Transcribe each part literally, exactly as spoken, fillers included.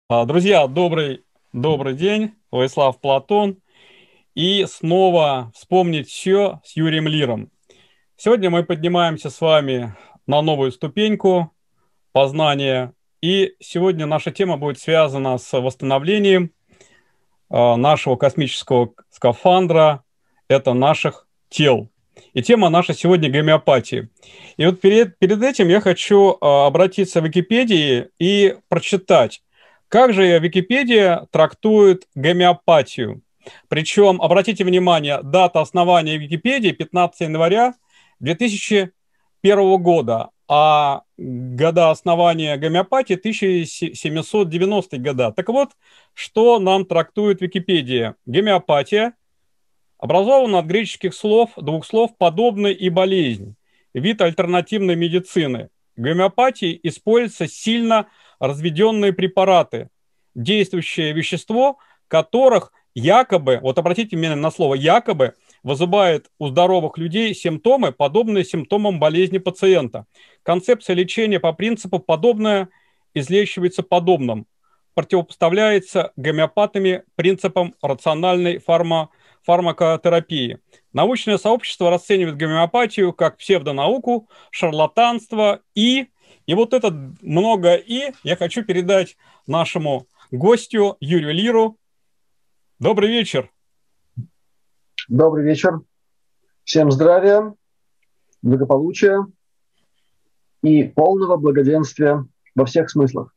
А, Друзья, добрый, добрый день. Владислав Платон. И снова вспомнить все с Юрием Лиром. Сегодня мы поднимаемся с вами на новую ступеньку познания. И сегодня наша тема будет связана с восстановлением а, нашего космического скафандра, это наших тел. И тема наша сегодня гомеопатия. И вот перед, перед этим я хочу а, обратиться в Википедии и прочитать, как же Википедия трактует гомеопатию. Причем, обратите внимание, дата основания Википедии пятнадцатого января две тысячи первого года, а года основания гомеопатии тысяча семьсот девяностые года. Так вот, что нам трактует Википедия? Гомеопатия образована от греческих слов, двух слов «подобный» и «болезнь», вид альтернативной медицины. В гомеопатии используются сильно разведенные препараты, действующее вещество, которых якобы, вот обратите внимание на слово «якобы», вызывает у здоровых людей симптомы, подобные симптомам болезни пациента. Концепция лечения по принципу «подобное излечивается подобным» противопоставляется гомеопатами принципам рациональной фарма, фармакотерапии. Научное сообщество расценивает гомеопатию как псевдонауку, шарлатанство и... И вот это много «и» я хочу передать нашему гостю Юрию Лиру. Добрый вечер. Добрый вечер. Всем здравия, благополучия и полного благоденствия во всех смыслах.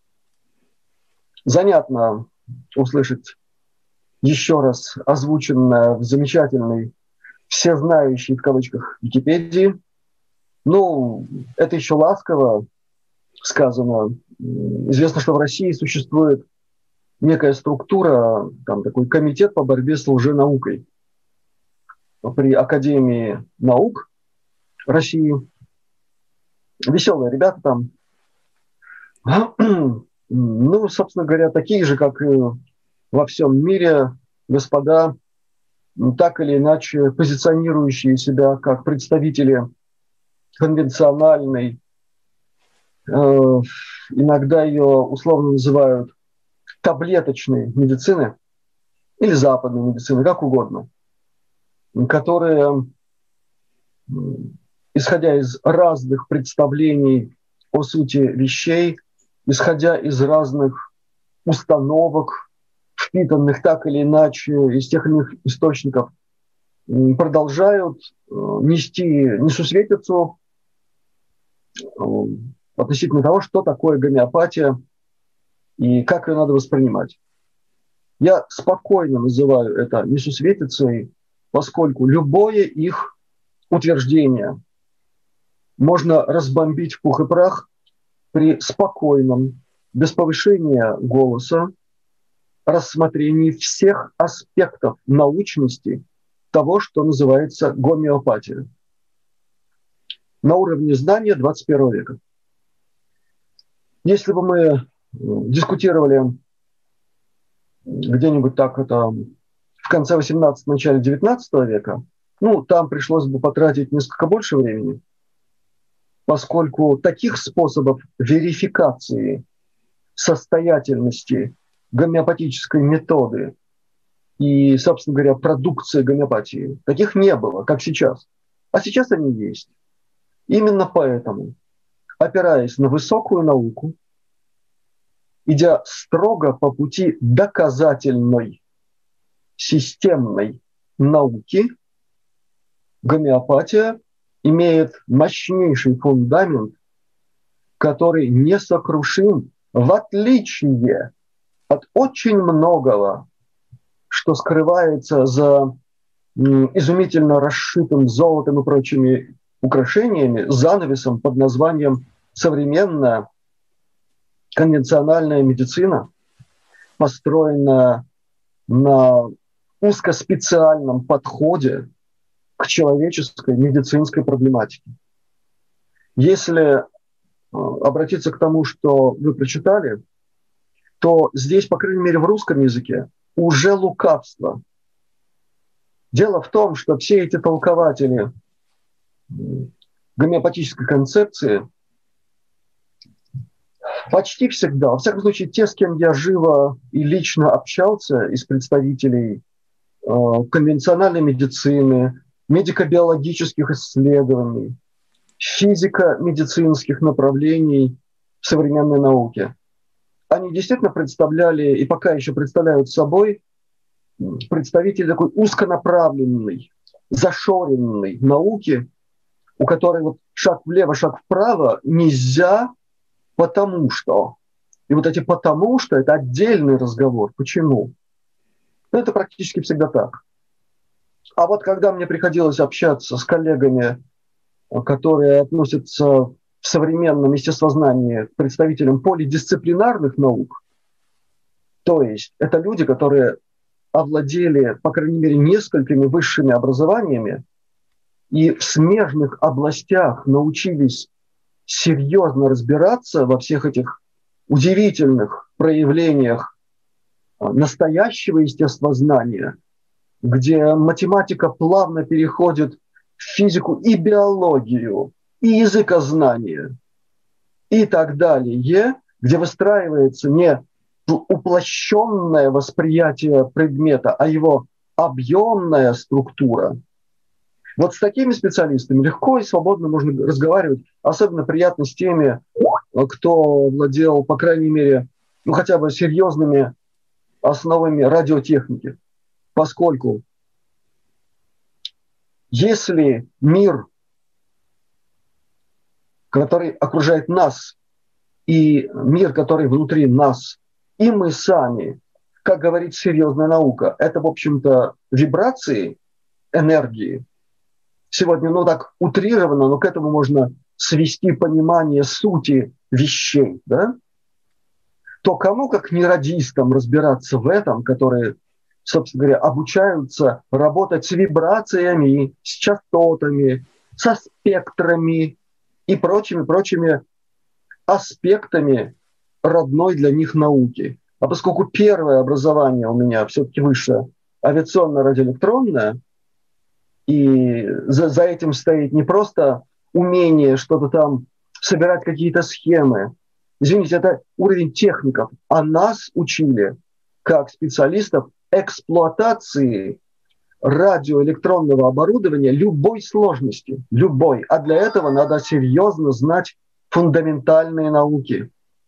Занятно услышать еще раз озвученное в замечательной, всезнающей в кавычках Википедии. Ну, это еще ласково сказано. Известно, что в России существует некая структура, там такой комитет по борьбе с лженаукой при Академии наук России. Веселые ребята там. Ну, собственно говоря, такие же, как и во всем мире, господа, так или иначе позиционирующие себя как представители конвенциональной, э, иногда ее условно называют таблеточной медицины или западной медицины, как угодно, которые, исходя из разных представлений о сути вещей, исходя из разных установок, впитанных так или иначе из тех или иных источников, продолжают нести несусветицу относительно того, что такое гомеопатия и как ее надо воспринимать. Я спокойно называю это несусветицей, поскольку любое их утверждение можно разбомбить в пух и прах при спокойном, без повышения голоса, рассмотрении всех аспектов научности того, что называется гомеопатия на уровне знания двадцать первого века. Если бы мы дискутировали где-нибудь так это в конце восемнадцатого, начале девятнадцатого века, ну, там пришлось бы потратить несколько больше времени, поскольку таких способов верификации состоятельности гомеопатической методы и, собственно говоря, продукции гомеопатии, таких не было, как сейчас. А сейчас они есть. Именно поэтому, опираясь на высокую науку, идя строго по пути доказательной, системной науки, гомеопатия имеет мощнейший фундамент, который несокрушим, в отличие от очень многого, что скрывается за изумительно расшитым золотом и прочими украшениями, занавесом под названием «современная конвенциональная медицина», построенная на узкоспециальном подходе к человеческой медицинской проблематике. Если обратиться к тому, что вы прочитали, то здесь, по крайней мере, в русском языке уже лукавство. Дело в том, что все эти толкователи гомеопатической концепции почти всегда, во всяком случае, те, с кем я живо и лично общался, из представителей э, конвенциональной медицины, медико-биологических исследований, физико-медицинских направлений в современной науке, они действительно представляли и пока еще представляют собой представителей такой узконаправленной, зашоренной науки, у которой вот шаг влево, шаг вправо нельзя, потому что. И вот эти «потому что» — это отдельный разговор. Почему? Ну, это практически всегда так. А вот когда мне приходилось общаться с коллегами, которые относятся в современном естествознании к представителям полидисциплинарных наук, то есть это люди, которые овладели, по крайней мере, несколькими высшими образованиями и в смежных областях научились серьезно разбираться во всех этих удивительных проявлениях настоящего естествознания, где математика плавно переходит в физику и биологию, и языкознание, и так далее, где выстраивается не уплощенное восприятие предмета, а его объемная структура. Вот с такими специалистами легко и свободно можно разговаривать. Особенно приятно с теми, кто владел, по крайней мере, ну хотя бы серьезными основами радиотехники. Поскольку если мир, который окружает нас, и мир, который внутри нас, и мы сами, как говорит серьезная наука, это, в общем-то, вибрации энергии. Сегодня, ну так утрированно, но к этому можно свести понимание сути вещей, да? То кому, как не радистам, разбираться в этом, которые, собственно говоря, обучаются работать с вибрациями, с частотами, со спектрами и прочими-прочими аспектами родной для них науки. А поскольку первое образование у меня все-таки высшее, авиационно-радиоэлектронное, и за, за этим стоит не просто умение что-то там собирать какие-то схемы. Извините, это уровень техников. А нас учили, как специалистов, эксплуатации радиоэлектронного оборудования любой сложности. Любой. А для этого надо серьезно знать фундаментальные науки.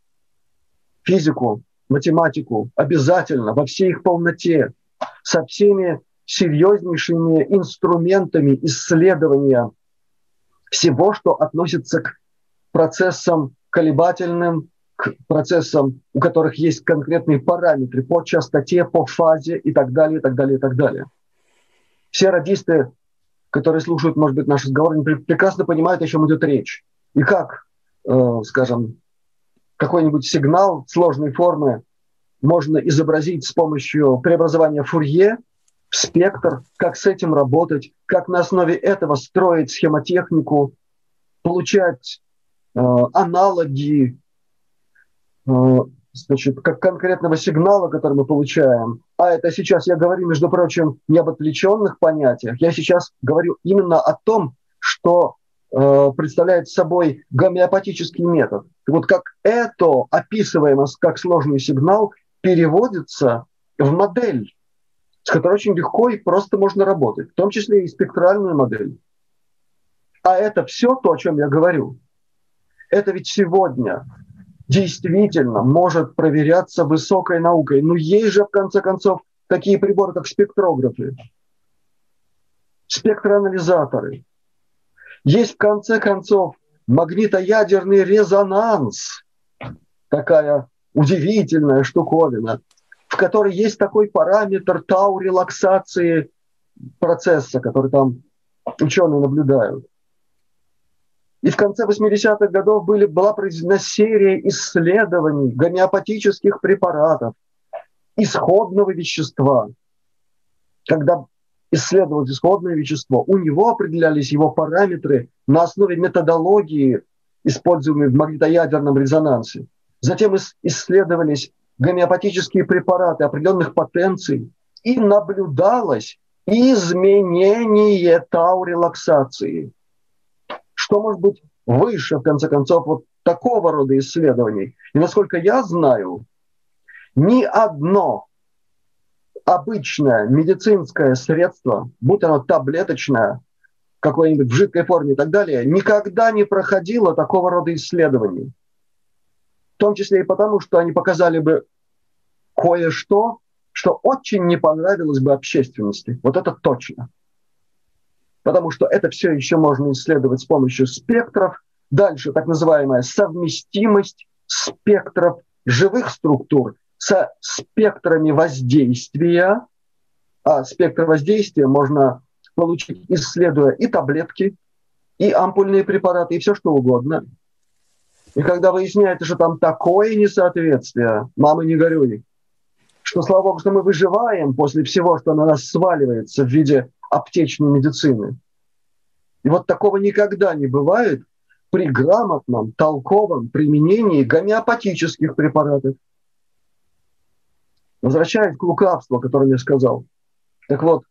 Физику, математику обязательно, во всей их полноте, со всеми серьезнейшими инструментами исследования всего, что относится к процессам колебательным, к процессам, у которых есть конкретные параметры по частоте, по фазе и так далее, и так далее, и так далее. Все радисты, которые слушают, может быть, наш разговор, они прекрасно понимают, о чем идет речь. И как, э, скажем, какой-нибудь сигнал сложной формы можно изобразить с помощью преобразования Фурье в спектр, как с этим работать, как на основе этого строить схемотехнику, получать э, аналоги э, значит, как конкретного сигнала, который мы получаем. А это сейчас я говорю, между прочим, не об отвлеченных понятиях. Я сейчас говорю именно о том, что э, представляет собой гомеопатический метод. И вот как это, описываемое как сложный сигнал, переводится в модель, с которой очень легко и просто можно работать, в том числе и спектральную модель. А это все то, о чем я говорю. Это ведь сегодня действительно может проверяться высокой наукой. Но есть же, в конце концов, такие приборы, как спектрографы, спектроанализаторы. Есть, в конце концов, магнитоядерный резонанс, такая удивительная штуковина, в которой есть такой параметр тау-релаксации процесса, который там ученые наблюдают. И в конце восьмидесятых годов были, была произведена серия исследований гомеопатических препаратов, исходного вещества. Когда исследовалось исходное вещество, у него определялись его параметры на основе методологии, используемой в магнитоядерном резонансе. Затем исследовались гомеопатические препараты определенных потенций, и наблюдалось изменение тау-релаксации. Что может быть выше, в конце концов, вот такого рода исследований. И насколько я знаю, ни одно обычное медицинское средство, будь оно таблеточное, какое-нибудь в жидкой форме и так далее, никогда не проходило такого рода исследований. В том числе и потому, что они показали бы кое-что, что очень не понравилось бы общественности. Вот это точно. Потому что это все еще можно исследовать с помощью спектров. Дальше так называемая совместимость спектров живых структур со спектрами воздействия. А спектр воздействия можно получить, исследуя и таблетки, и ампульные препараты, и все что угодно. И когда выясняется, что там такое несоответствие, мама, не горюй, что, слава богу, что мы выживаем после всего, что на нас сваливается в виде аптечной медицины. И вот такого никогда не бывает при грамотном, толковом применении гомеопатических препаратов. Возвращаясь к лукавству, о котором я сказал. Так вот,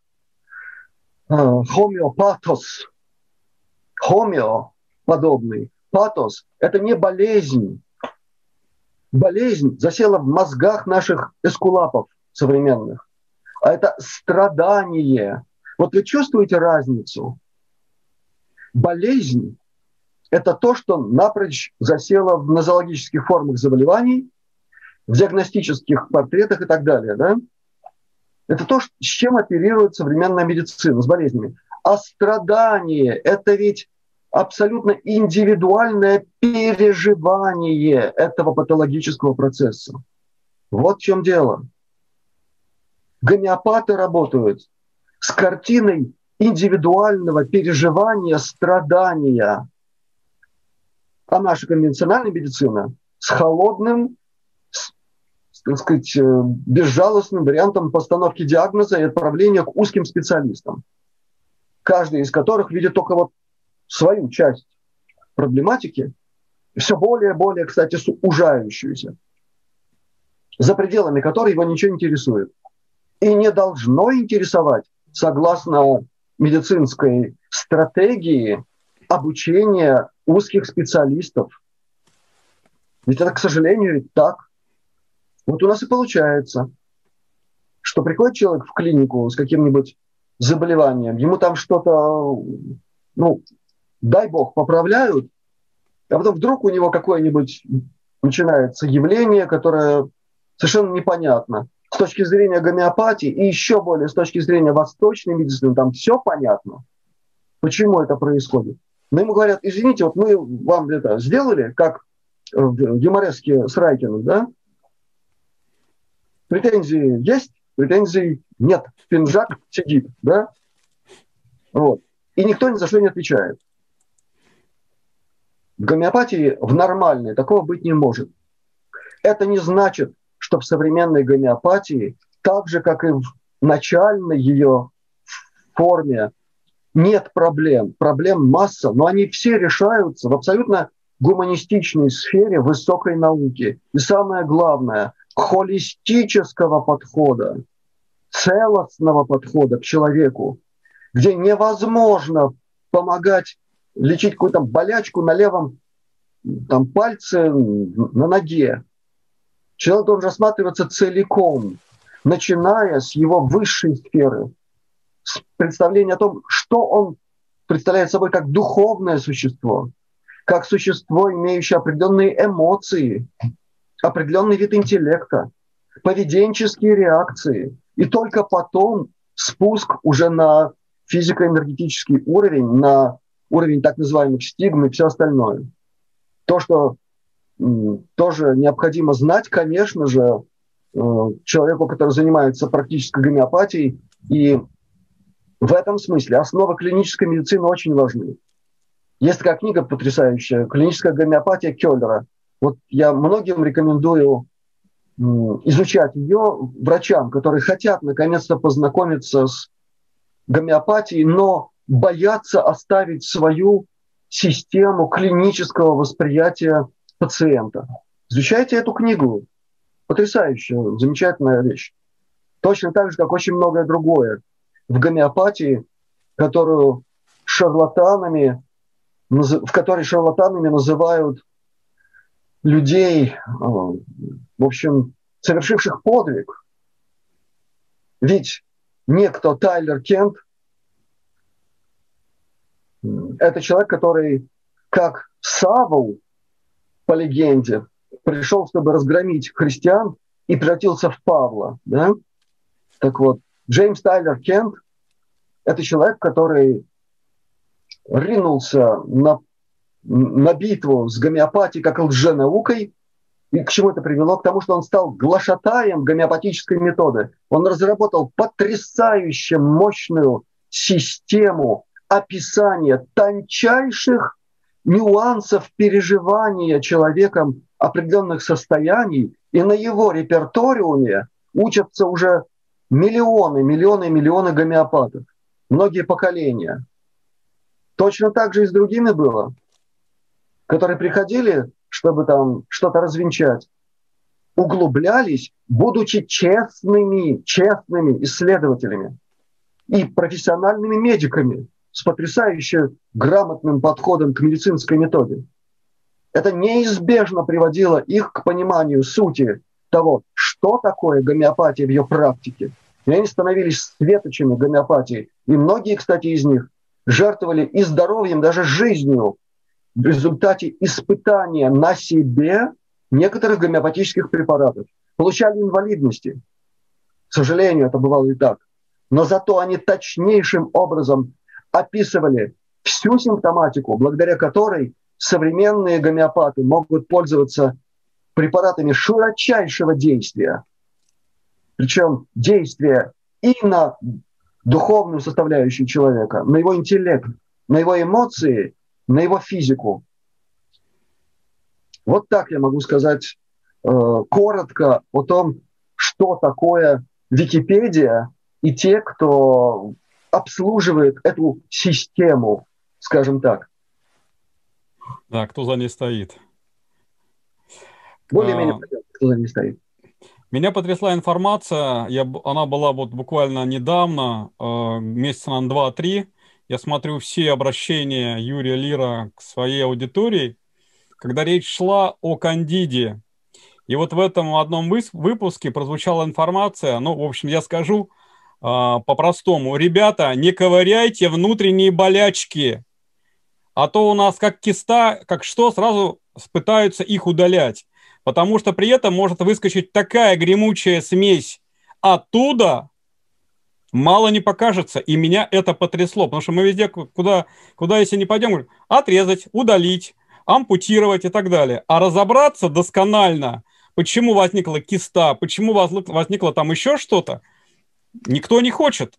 хомеопатос, хомео подобный, патос – это не болезнь. Болезнь засела в мозгах наших эскулапов современных. А это страдание. Вот вы чувствуете разницу? Болезнь – это то, что напрочь засело в нозологических формах заболеваний, в диагностических портретах и так далее. Да? Это то, с чем оперирует современная медицина, с болезнями. А страдание – это ведь абсолютно индивидуальное переживание этого патологического процесса. Вот в чем дело. Гомеопаты работают с картиной индивидуального переживания страдания. А наша конвенциональная медицина с холодным, с, так сказать, безжалостным вариантом постановки диагноза и отправления к узким специалистам, каждый из которых видит только вот свою часть проблематики, все более и более, кстати, сужающуюся, за пределами которой его ничего не интересует. И не должно интересовать, согласно медицинской стратегии, обучения узких специалистов. Ведь это, к сожалению, ведь так. Вот у нас и получается, что приходит человек в клинику с каким-нибудь заболеванием, ему там что-то, ну, дай бог, поправляют, а потом вдруг у него какое-нибудь начинается явление, которое совершенно непонятно. С точки зрения гомеопатии и еще более с точки зрения восточной медицины, там все понятно, почему это происходит. Но ему говорят, извините, вот мы вам это сделали, как в юмореске с Райкиным, да? Претензии есть, претензий нет. Пинжак сидит, да? Вот. И никто ни за что не отвечает. В гомеопатии, в нормальной, такого быть не может. Это не значит, что в современной гомеопатии, так же, как и в начальной ее форме, нет проблем. Проблем масса, но они все решаются в абсолютно гуманистичной сфере высокой науки. И самое главное, холистического подхода, целостного подхода к человеку, где невозможно помогать лечить какую-то болячку на левом там, пальце, на ноге. Человек должен рассматриваться целиком, начиная с его высшей сферы, с представления о том, что он представляет собой как духовное существо, как существо, имеющее определенные эмоции, определенный вид интеллекта, поведенческие реакции. И только потом спуск уже на физико-энергетический уровень, на уровень так называемых стигм и все остальное. То, что м, тоже необходимо знать, конечно же, э, человеку, который занимается практической гомеопатией. И в этом смысле основы клинической медицины очень важны. Есть такая книга потрясающая «Клиническая гомеопатия» Келлера. Вот я многим рекомендую м, изучать ее врачам, которые хотят наконец-то познакомиться с гомеопатией, но боятся оставить свою систему клинического восприятия пациента. Изучайте эту книгу. Потрясающая, замечательная вещь. Точно так же, как очень многое другое в гомеопатии, которую шарлатанами, в которой шарлатанами называют людей, в общем, совершивших подвиг. Ведь некто Тайлер Кент – это человек, который, как Савл, по легенде, пришел, чтобы разгромить христиан и превратился в Павла. Да? Так вот, Джеймс Тайлер Кент – это человек, который ринулся на, на битву с гомеопатией как лженаукой. И к чему это привело? К тому, что он стал глашатаем гомеопатической методы. Он разработал потрясающе мощную систему описания тончайших нюансов переживания человеком определенных состояний. И на его репертуариуме учатся уже миллионы, миллионы, миллионы гомеопатов. Многие поколения. Точно так же и с другими было, которые приходили, чтобы там что-то развенчать, углублялись, будучи честными, честными исследователями и профессиональными медиками с потрясающе грамотным подходом к медицинской методе. Это неизбежно приводило их к пониманию сути того, что такое гомеопатия в ее практике. И они становились светочами гомеопатии. И многие, кстати, из них жертвовали и здоровьем, даже жизнью в результате испытания на себе некоторых гомеопатических препаратов. Получали инвалидности. К сожалению, это бывало и так. Но зато они точнейшим образом описывали всю симптоматику, благодаря которой современные гомеопаты могут пользоваться препаратами широчайшего действия. Причем действия и на духовную составляющую человека, на его интеллект, на его эмоции, на его физику. Вот так я могу сказать э, коротко о том, что такое Википедия и те, кто обслуживает эту систему, скажем так. Да, кто за ней стоит. Более-менее понятно, кто за ней стоит. Меня потрясла информация, я, она была вот буквально недавно, э, месяца на два-три. Я смотрю все обращения Юрия Лира к своей аудитории, когда речь шла о кандиде. И вот в этом одном выпуске прозвучала информация, ну, в общем, я скажу э, по-простому. Ребята, не ковыряйте внутренние болячки, а то у нас как киста, как что, сразу пытаются их удалять. Потому что при этом может выскочить такая гремучая смесь оттуда, мало не покажется. И меня это потрясло. Потому что мы везде, куда, куда если не пойдем, говорим, отрезать, удалить, ампутировать и так далее. А разобраться досконально, почему возникла киста, почему возникло там еще что-то, никто не хочет.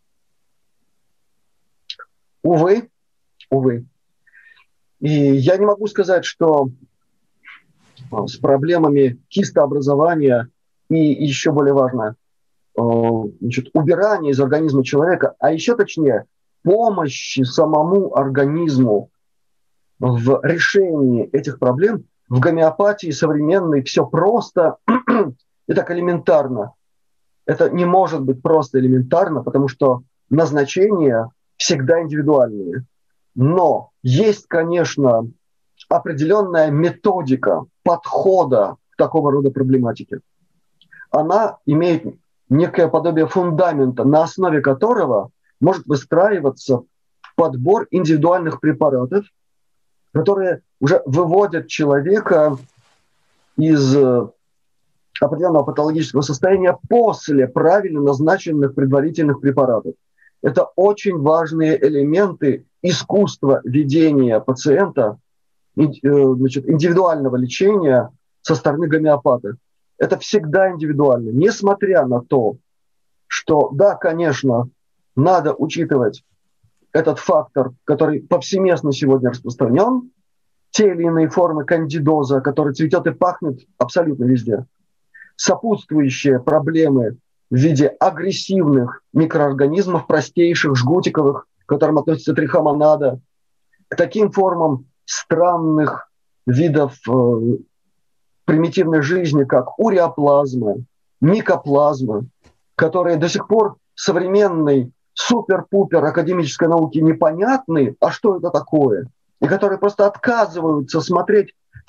Увы, увы. И я не могу сказать, что с проблемами кистообразования и, еще более важно, значит, убирания из организма человека, а еще точнее помощи самому организму в решении этих проблем, в гомеопатии современной все просто и так элементарно. Это не может быть просто элементарно, потому что назначения всегда индивидуальные. Но есть, конечно, определенная методика подхода к такого рода проблематике. Она имеет некое подобие фундамента, на основе которого может выстраиваться подбор индивидуальных препаратов, которые уже выводят человека из определенного патологического состояния после правильно назначенных предварительных препаратов. Это очень важные элементы искусства ведения пациента, значит, индивидуального лечения со стороны гомеопата. Это всегда индивидуально, несмотря на то, что, да, конечно, надо учитывать этот фактор, который повсеместно сегодня распространен, те или иные формы кандидоза, который цветет и пахнет абсолютно везде, сопутствующие проблемы в виде агрессивных микроорганизмов, простейших, жгутиковых, к которым относится трихомонада, к таким формам странных видов э, примитивной жизни, как уреоплазма, микоплазма, которые до сих пор современной супер-пупер академической науке непонятны, а что это такое, и которые просто отказываются смотреть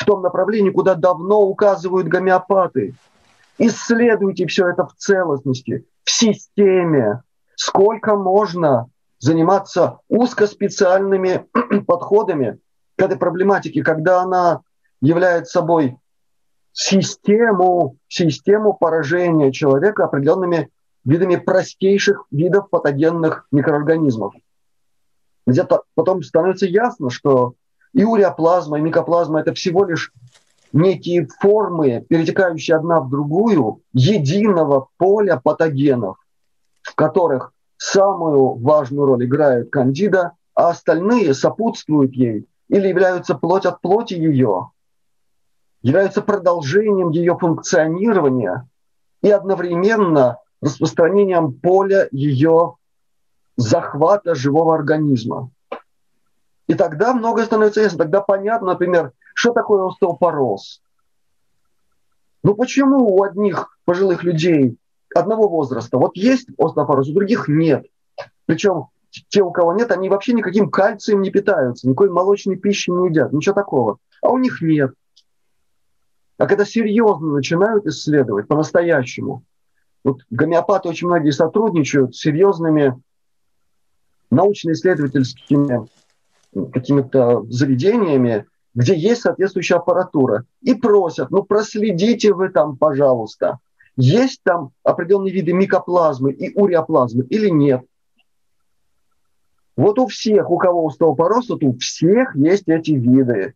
в том направлении, куда давно указывают гомеопаты. Исследуйте все это в целостности, в системе. Сколько можно заниматься узкоспециальными подходами к этой проблематике, когда она является собой систему, систему поражения человека определенными видами простейших видов патогенных микроорганизмов. Где-то потом становится ясно, что и уреоплазма, и микоплазма – это всего лишь некие формы, перетекающие одна в другую, единого поля патогенов, в которых самую важную роль играет кандида, а остальные сопутствуют ей или являются плоть от плоти ее, являются продолжением ее функционирования и одновременно распространением поля ее захвата живого организма. И тогда многое становится ясно. Тогда понятно, например, что такое остеопороз. Ну почему у одних пожилых людей одного возраста вот есть остеопороз, у других нет? Причем те, у кого нет, они вообще никаким кальцием не питаются, никакой молочной пищи не едят, ничего такого. А у них нет. А когда серьезно начинают исследовать по-настоящему, вот гомеопаты очень многие сотрудничают с серьезными научно-исследовательскими какими-то заведениями, где есть соответствующая аппаратура, и просят, ну проследите вы там, пожалуйста, есть там определенные виды микоплазмы и уреоплазмы или нет. Вот у всех, у кого остеопороз, вот у всех есть эти виды.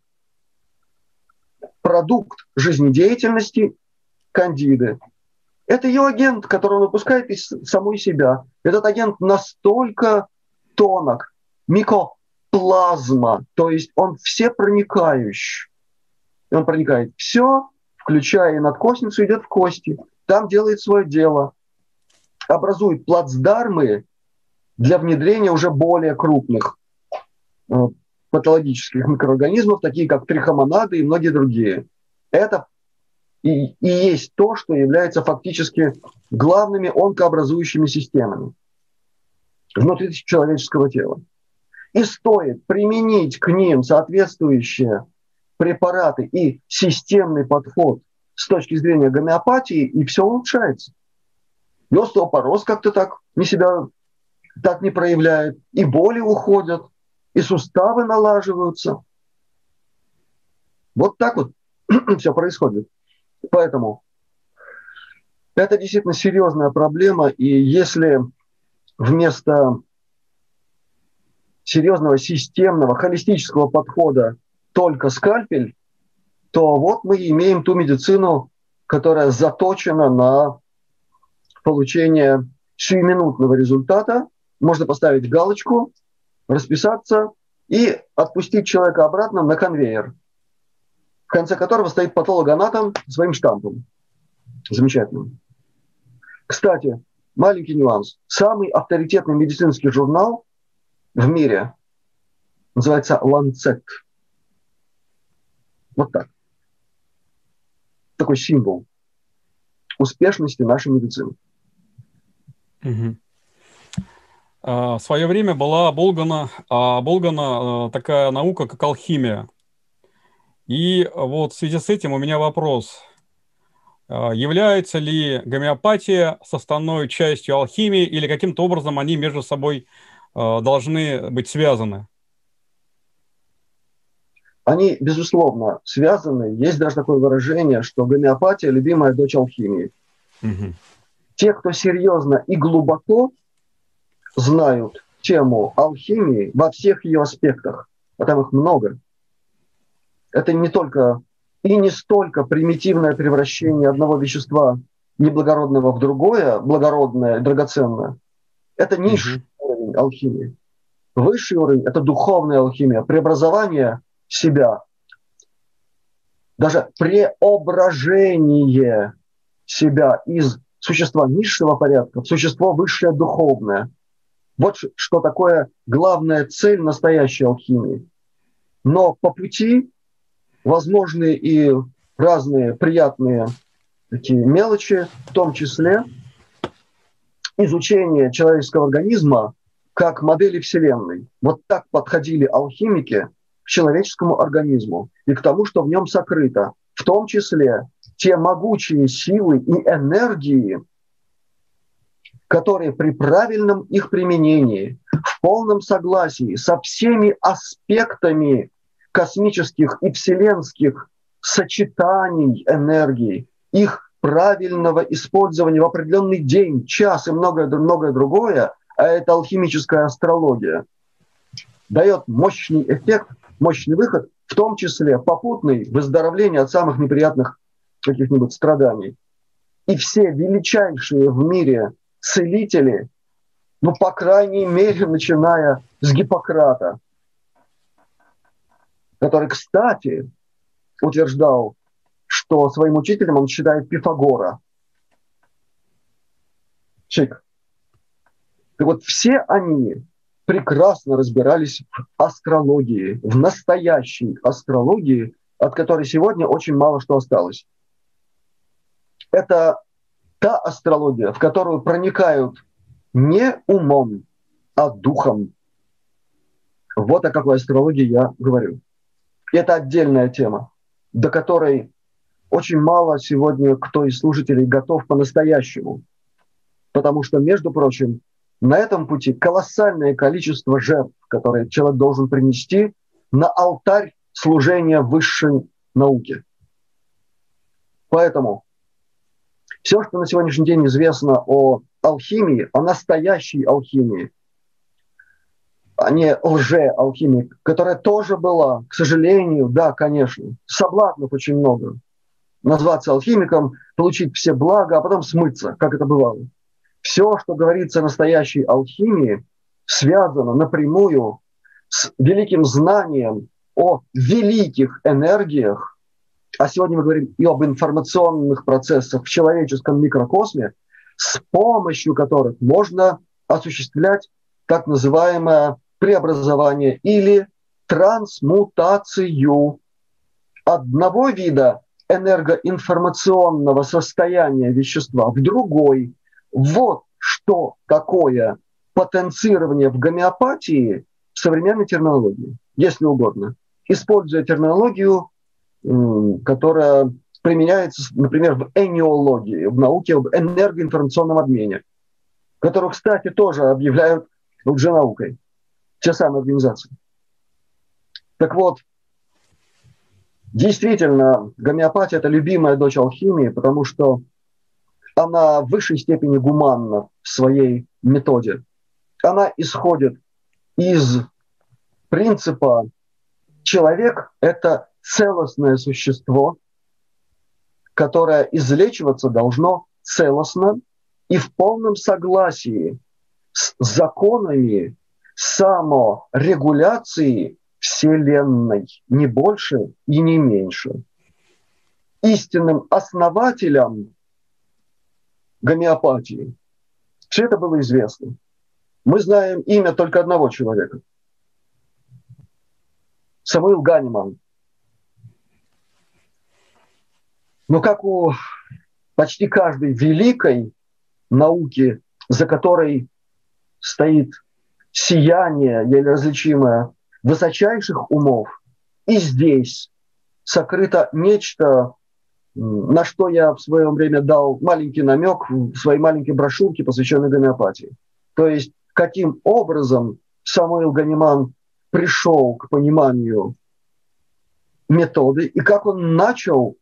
Продукт жизнедеятельности кандиды. Это ее агент, который он выпускает из самой себя. Этот агент настолько тонок, микоплазма, то есть он всепроникающий. Он проникает все, включая и надкостницу, идет в кости. Там делает свое дело. Образует плацдармы для внедрения уже более крупных э, патологических микроорганизмов, такие как трихомонады и многие другие. Это и, и есть то, что является фактически главными онкообразующими системами внутри человеческого тела. И стоит применить к ним соответствующие препараты и системный подход с точки зрения гомеопатии, и все улучшается. И остеопороз как-то так не себя так не проявляет, и боли уходят, и суставы налаживаются. Вот так вот все происходит. Поэтому это действительно серьезная проблема, и если вместо серьезного системного холистического подхода только скальпель, то вот мы имеем ту медицину, которая заточена на получение сиюминутного результата. Можно поставить галочку, расписаться и отпустить человека обратно на конвейер, в конце которого стоит патологоанатом своим штампом. Замечательно. Кстати, маленький нюанс. Самый авторитетный медицинский журнал в мире называется Lancet. Вот так. Такой символ успешности нашей медицины. Угу. В свое время была оболгана, оболгана такая наука, как алхимия. И вот в связи с этим у меня вопрос. Является ли гомеопатия составной частью алхимии или каким-то образом они между собой должны быть связаны? Они, безусловно, связаны. Есть даже такое выражение, что гомеопатия – любимая дочь алхимии. Угу. Те, кто серьезно и глубоко знают тему алхимии во всех ее аспектах, а там их много, это не только и не столько примитивное превращение одного вещества неблагородного в другое, благородное, драгоценное. Это низший угу. уровень алхимии. Высший уровень – это духовная алхимия, преобразование себя, даже преображение себя из существа низшего порядка в существо высшее духовное. Вот что такое главная цель настоящей алхимии. Но по пути возможны и разные приятные такие мелочи, в том числе изучение человеческого организма как модели Вселенной. Вот так подходили алхимики к человеческому организму и к тому, что в нем сокрыто, в том числе те могучие силы и энергии, которые при правильном их применении, в полном согласии со всеми аспектами космических и вселенских сочетаний энергии, их правильного использования в определенный день, час и многое-многое другое, а это алхимическая астрология, дает мощный эффект, мощный выход, в том числе попутный выздоровление от самых неприятных каких-нибудь страданий. И все величайшие в мире целители, ну, по крайней мере, начиная с Гиппократа, который, кстати, утверждал, что своим учителем он считает Пифагора. Чик. И вот все они прекрасно разбирались в астрологии, в настоящей астрологии, от которой сегодня очень мало что осталось. Это та астрология, в которую проникают не умом, а духом. Вот о какой астрологии я говорю. Это отдельная тема, до которой очень мало сегодня кто из слушателей готов по-настоящему. Потому что, между прочим, на этом пути колоссальное количество жертв, которые человек должен принести на алтарь служения высшей науке. Поэтому все, что на сегодняшний день известно о алхимии, о настоящей алхимии, а не лже-алхимии, которая тоже была, к сожалению, да, конечно, соблазнов очень много. Назваться алхимиком, получить все блага, а потом смыться, как это бывало. Все, что говорится о настоящей алхимии, связано напрямую с великим знанием о великих энергиях, а сегодня мы говорим и об информационных процессах в человеческом микрокосме, с помощью которых можно осуществлять так называемое преобразование или трансмутацию одного вида энергоинформационного состояния вещества в другой. Вот что такое потенцирование в гомеопатии в современной терминологии, если угодно, используя терминологию, которая применяется, например, в энеологии, в науке об энергоинформационном обмене, которую, кстати, тоже объявляют лженаукой, те самые организации. Так вот, действительно, гомеопатия – это любимая дочь алхимии, потому что она в высшей степени гуманна в своей методе. Она исходит из принципа «человек – это целостное существо, которое излечиваться должно целостно и в полном согласии с законами саморегуляции Вселенной, не больше и не меньше». Истинным основателем гомеопатии все это было известно. Мы знаем имя только одного человека. Самуил Ганиман. Но как у почти каждой великой науки, за которой стоит сияние, еле различимое, высочайших умов, и здесь сокрыто нечто, на что я в свое время дал маленький намек в своей маленькой брошюрке, посвященной гомеопатии. То есть, каким образом Самуил Ганиман пришел к пониманию методы и как он начал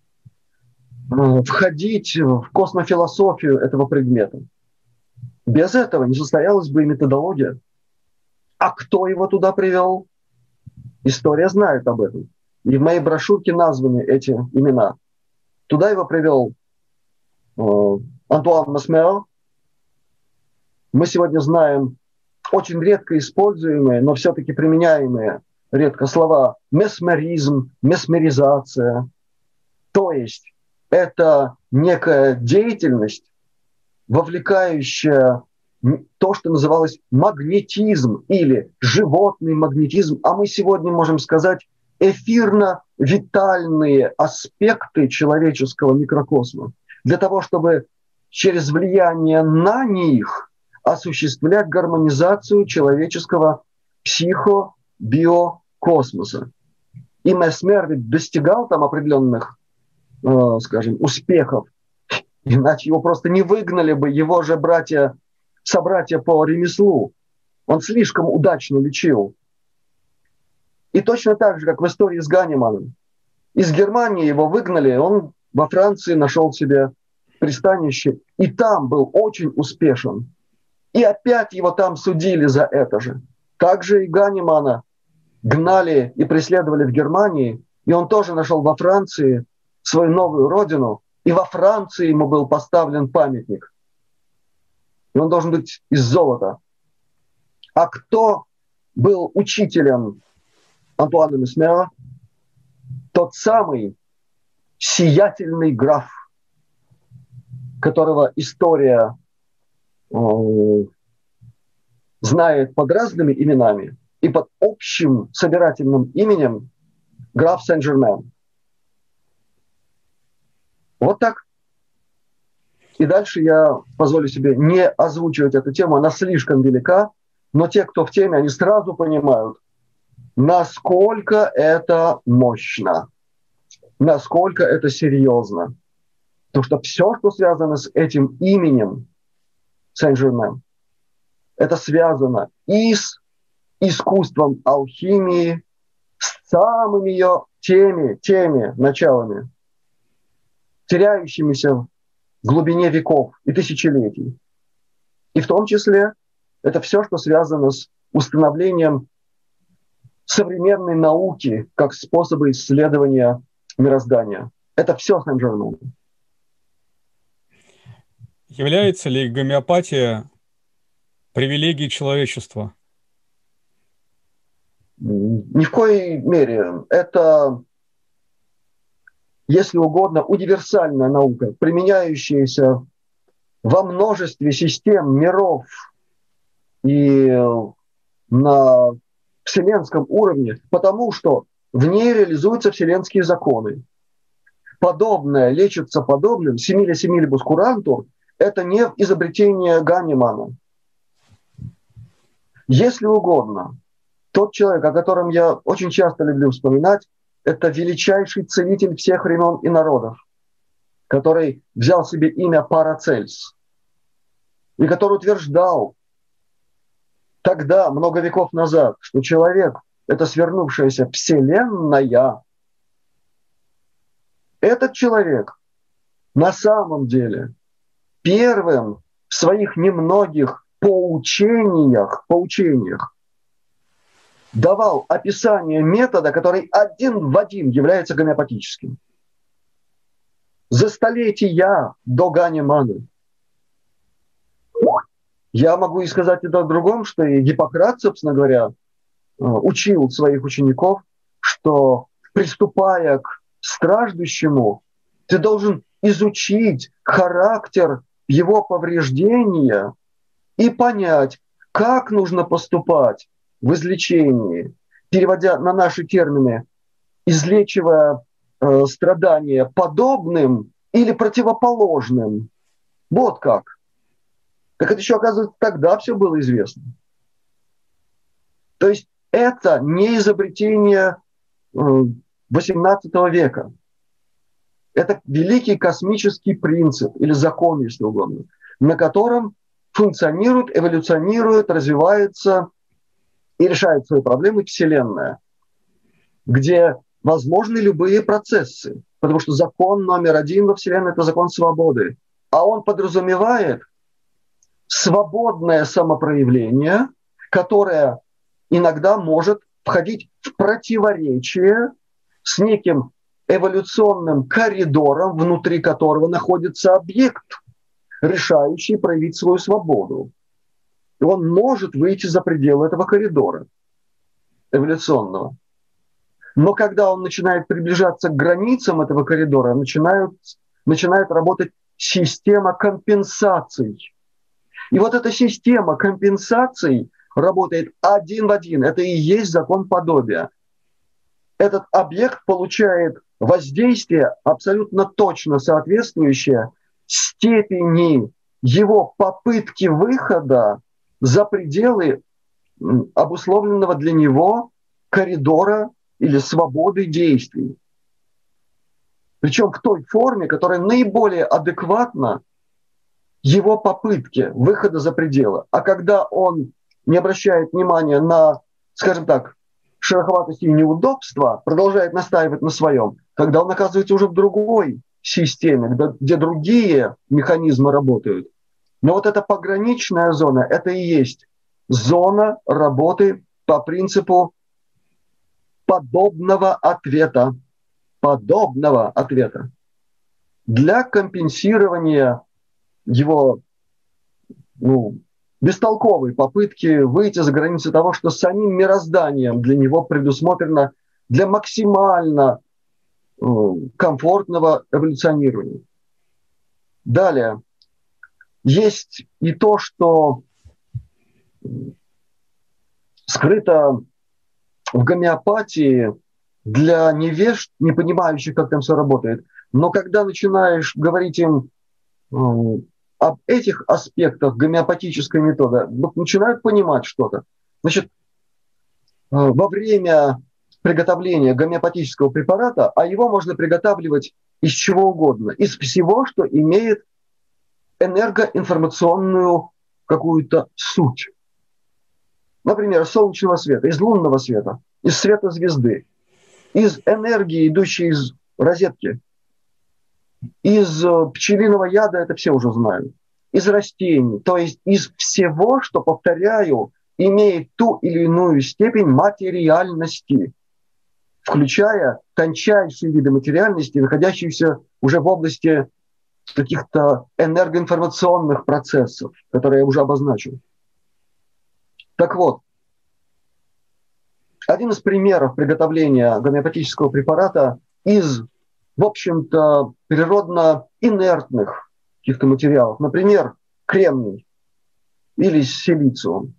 входить в космофилософию этого предмета. Без этого не состоялась бы и методология. А кто его туда привел? История знает об этом. И в моей брошюрке названы эти имена. Туда его привел э, Антуан Месмер. Мы сегодня знаем очень редко используемые, но все-таки применяемые редко слова месмеризм, месмеризация. То есть это некая деятельность, вовлекающая то, что называлось магнетизм или животный магнетизм, а мы сегодня можем сказать эфирно-витальные аспекты человеческого микрокосма, для того, чтобы через влияние на них осуществлять гармонизацию человеческого психо-биокосма. космоса. И Месмер ведь достигал там определенных, э, скажем, успехов, иначе его просто не выгнали бы его же братья, собратья по ремеслу. Он слишком удачно лечил. И точно так же, как в истории с Ганиманом. Из Германии его выгнали, он во Франции нашел себе пристанище, и там был очень успешен. И опять его там судили за это же. Также и Ганимана гнали и преследовали в Германии, и он тоже нашел во Франции свою новую родину, и во Франции ему был поставлен памятник. И он должен быть из золота. А кто был учителем Антуана Месмера? Тот самый сиятельный граф, которого история э, знает под разными именами и под общим собирательным именем граф Сен-Жермен. Вот так. И дальше я позволю себе не озвучивать эту тему, она слишком велика, но те, кто в теме, они сразу понимают, насколько это мощно, насколько это серьезно. Потому что все, что связано с этим именем Сен-Жермен, это связано и с искусством алхимии, с самыми ее теми, теми началами, теряющимися в глубине веков и тысячелетий. И в том числе это все, что связано с установлением современной науки как способа исследования мироздания. Это все Сен-Жермен. Является ли гомеопатия привилегией человечества? Ни в коей мере. Это, если угодно, универсальная наука, применяющаяся во множестве систем, миров и на вселенском уровне, потому что в ней реализуются вселенские законы. Подобное лечится подобным, симиля симилибус курантур, это не изобретение Ганимана. Если угодно, тот человек, о котором я очень часто люблю вспоминать, это величайший целитель всех времен и народов, который взял себе имя Парацельс, и который утверждал тогда, много веков назад, что человек — это свернувшаяся вселенная. Этот человек на самом деле первым в своих немногих поучениях, поучениях давал описание метода, который один в один является гомеопатическим. За столетия до Ганимана. Я могу и сказать и о другом, что и Гиппократ, собственно говоря, учил своих учеников, что, приступая к страждущему, ты должен изучить характер его повреждения и понять, как нужно поступать в излечении, переводя на наши термины, излечивая э, страдания подобным или противоположным. Вот как. Так это еще, оказывается, тогда все было известно. То есть это не изобретение э, восемнадцатого века. Это великий космический принцип или закон, если угодно, на котором функционирует, эволюционирует, развивается и решает свои проблемы Вселенная, где возможны любые процессы, потому что закон номер один во Вселенной – это закон свободы, а он подразумевает свободное самопроявление, которое иногда может входить в противоречие с неким эволюционным коридором, внутри которого находится объект, решающий проявить свою свободу. И он может выйти за пределы этого коридора эволюционного. Но когда он начинает приближаться к границам этого коридора, начинают, начинает работать система компенсаций. И вот эта система компенсаций работает один в один. Это и есть закон подобия. Этот объект получает воздействие абсолютно точно соответствующее степени его попытки выхода за пределы обусловленного для него коридора или свободы действий. Причем в той форме, которая наиболее адекватна его попытке выхода за пределы. А когда он не обращает внимания на, скажем так, шероховатость и неудобства, продолжает настаивать на своем, когда он оказывается уже в другой системе, где, где другие механизмы работают. Но вот эта пограничная зона, это и есть зона работы по принципу подобного ответа. Подобного ответа. Для компенсирования его ну, бестолковой попытки выйти за границы того, что самим мирозданием для него предусмотрено для максимально э, комфортного эволюционирования. Далее. Есть и то, что скрыто в гомеопатии для невежд, не понимающих, как там все работает. Но когда начинаешь говорить им э, об этих аспектах гомеопатической методы, начинают понимать что-то. Значит, э, во время приготовления гомеопатического препарата, а его можно приготавливать из чего угодно, из всего, что имеет энергоинформационную какую-то суть. Например, из солнечного света, из лунного света, из света звезды, из энергии, идущей из розетки, из пчелиного яда, это все уже знают, из растений, то есть из всего, что, повторяю, имеет ту или иную степень материальности, включая тончайшие виды материальности, находящиеся уже в области каких-то энергоинформационных процессов, которые я уже обозначил. Так вот, один из примеров приготовления гомеопатического препарата из, в общем-то, природно инертных каких-то материалов, например, кремний или силициум.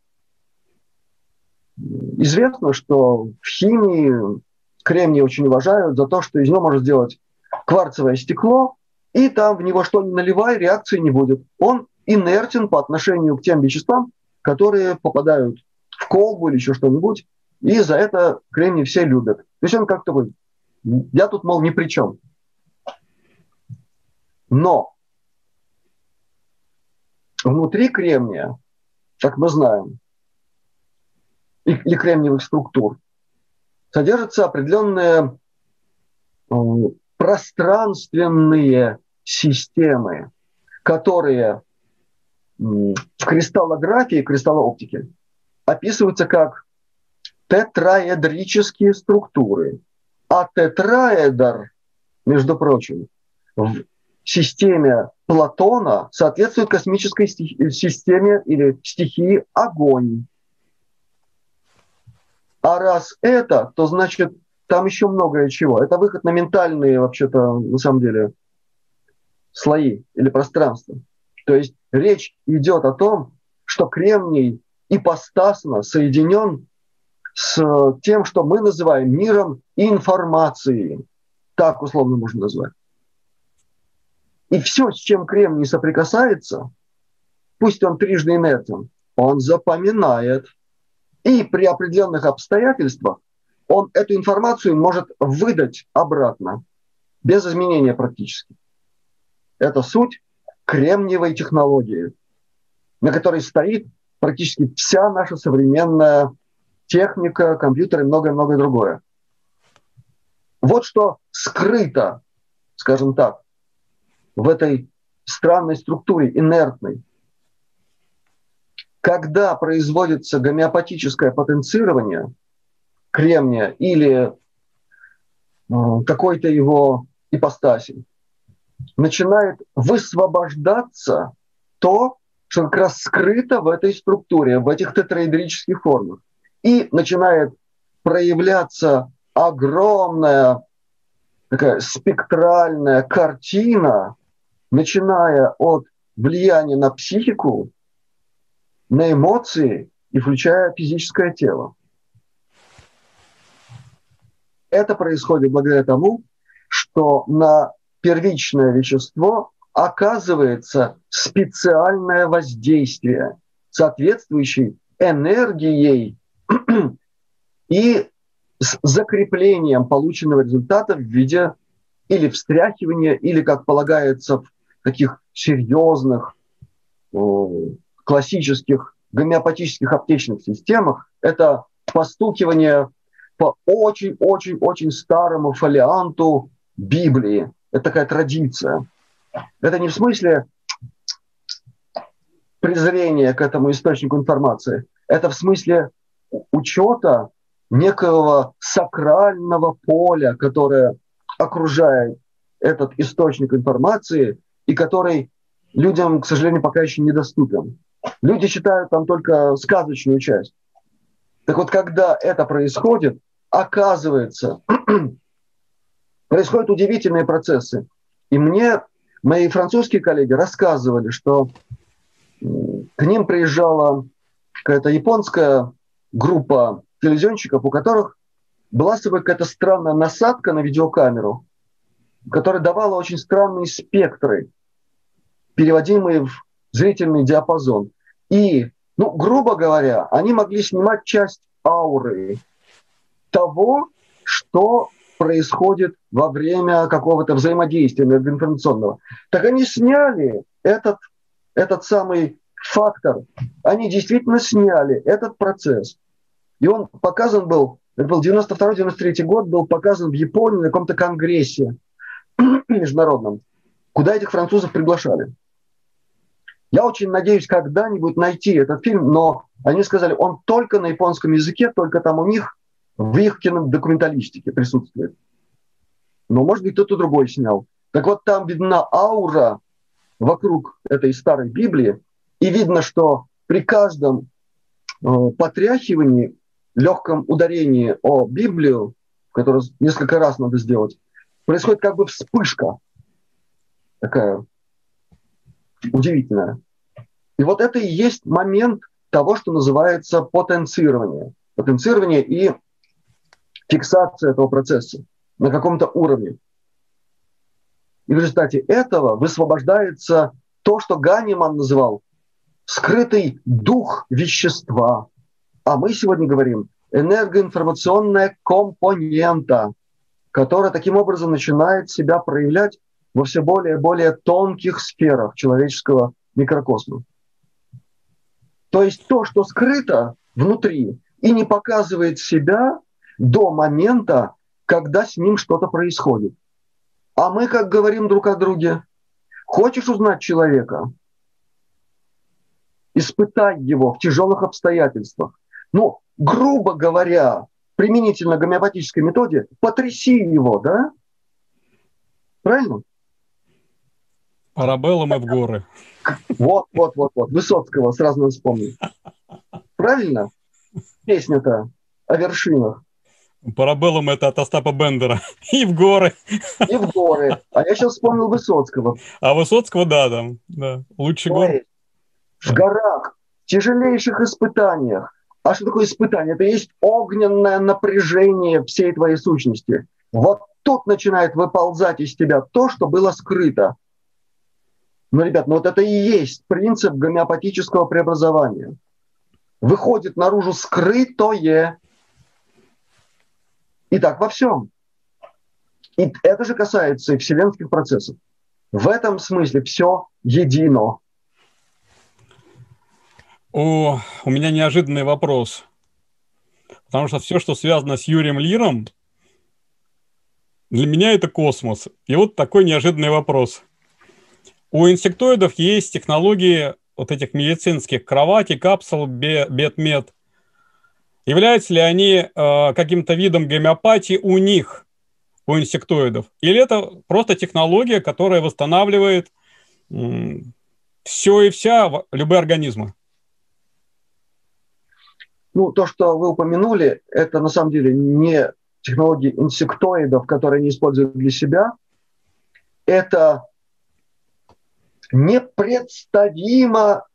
Известно, что в химии кремний очень уважают за то, что из него можно сделать кварцевое стекло, и там в него что ни наливай, реакции не будет. Он инертен по отношению к тем веществам, которые попадают в колбу или еще что-нибудь, и за это кремний все любят. То есть он как такой, я тут, мол, ни при чем. Но внутри кремния, как мы знаем, или кремниевых структур, содержатся определенные э, пространственные системы, которые э, в кристаллографии, кристаллооптике описываются как тетраэдрические структуры. А тетраэдр, между прочим, в системе Платона соответствует космической стихи- системе или стихии огонь. А раз это, то значит там еще многое чего. Это выход на ментальные, вообще-то, на самом деле, слои или пространства. То есть речь идет о том, что кремний ипостасно соединен с тем, что мы называем миром информации. Так условно можно назвать. И все, с чем кремний соприкасается, пусть он трижды инертен, он запоминает. И при определенных обстоятельствах он эту информацию может выдать обратно, без изменения практически. Это суть кремниевой технологии, на которой стоит практически вся наша современная техника, компьютеры и многое-многое другое. Вот что скрыто, скажем так, в этой странной структуре, инертной. Когда производится гомеопатическое потенцирование кремния или э, какой-то его ипостаси, начинает высвобождаться то, что как раз скрыто в этой структуре, в этих тетраэдрических формах. И начинает проявляться огромная такая спектральная картина, начиная от влияния на психику, на эмоции и включая физическое тело. Это происходит благодаря тому, что на первичное вещество оказывается специальное воздействие, соответствующей энергией и с закреплением полученного результата в виде или встряхивания, или, как полагается, в таких серьезных классических гомеопатических аптечных системах, это постукивание по очень-очень-очень старому фолианту Библии. Это такая традиция. Это не в смысле презрения к этому источнику информации. Это в смысле учета некого сакрального поля, которое окружает этот источник информации и который людям, к сожалению, пока еще недоступен. Люди читают там только сказочную часть. Так вот, когда это происходит, оказывается, происходят удивительные процессы. И мне мои французские коллеги рассказывали, что к ним приезжала какая-то японская группа телевизионщиков, у которых была с собой какая-то странная насадка на видеокамеру, которая давала очень странные спектры, переводимые в зрительный диапазон. И, ну, грубо говоря, они могли снимать часть ауры того, что происходит во время какого-то взаимодействия межинформационного. Так они сняли этот, этот самый фактор, они действительно сняли этот процесс. И он показан был, это был девяносто второй девяносто третий год, был показан в Японии на каком-то конгрессе международном, куда этих французов приглашали. Я очень надеюсь когда-нибудь найти этот фильм, но они сказали, он только на японском языке, только там у них в их кинодокументалистике присутствует. Но, может быть, кто-то другой снял. Так вот, там видна аура вокруг этой старой Библии, и видно, что при каждом э, потряхивании, легком ударении о Библию, которую несколько раз надо сделать, происходит как бы вспышка такая удивительная. И вот это и есть момент того, что называется потенцирование. Потенцирование и фиксация этого процесса на каком-то уровне. И в результате этого высвобождается то, что Ганиман называл скрытый дух вещества. А мы сегодня говорим энергоинформационная компонента, которая таким образом начинает себя проявлять во все более и более тонких сферах человеческого микрокосма. То есть то, что скрыто внутри и не показывает себя до момента, когда с ним что-то происходит. А мы, как говорим друг о друге, хочешь узнать человека, испытай его в тяжелых обстоятельствах. Ну, грубо говоря, применительно к гомеопатической методе, потряси его, да? Правильно? Парабеллум и в горы. Вот, вот, вот, вот. Высоцкого сразу надо вспомнить. Правильно? Песня-то о вершинах. Парабеллум — это от Остапа Бендера. И в горы. И в горы. А я сейчас вспомнил Высоцкого. А Высоцкого, да, там, да. Лучший гор. В горах, в тяжелейших испытаниях. А что такое испытание? Это есть огненное напряжение всей твоей сущности. Вот тут начинает выползать из тебя то, что было скрыто. Ну, ребят, ну вот это и есть принцип гомеопатического преобразования. Выходит наружу скрытое. И так во всем. И это же касается и вселенских процессов. В этом смысле все едино. О, у меня неожиданный вопрос. Потому что все, что связано с Юрием Лиром, для меня это космос. И вот такой неожиданный вопрос. У инсектоидов есть технологии вот этих медицинских кроватей, капсул, бет-мед. Являются ли они э, каким-то видом гомеопатии у них, у инсектоидов? Или это просто технология, которая восстанавливает э, все и вся, любые организмы? Ну, то, что вы упомянули, это на самом деле не технологии инсектоидов, которые они используют для себя. Это непредставимо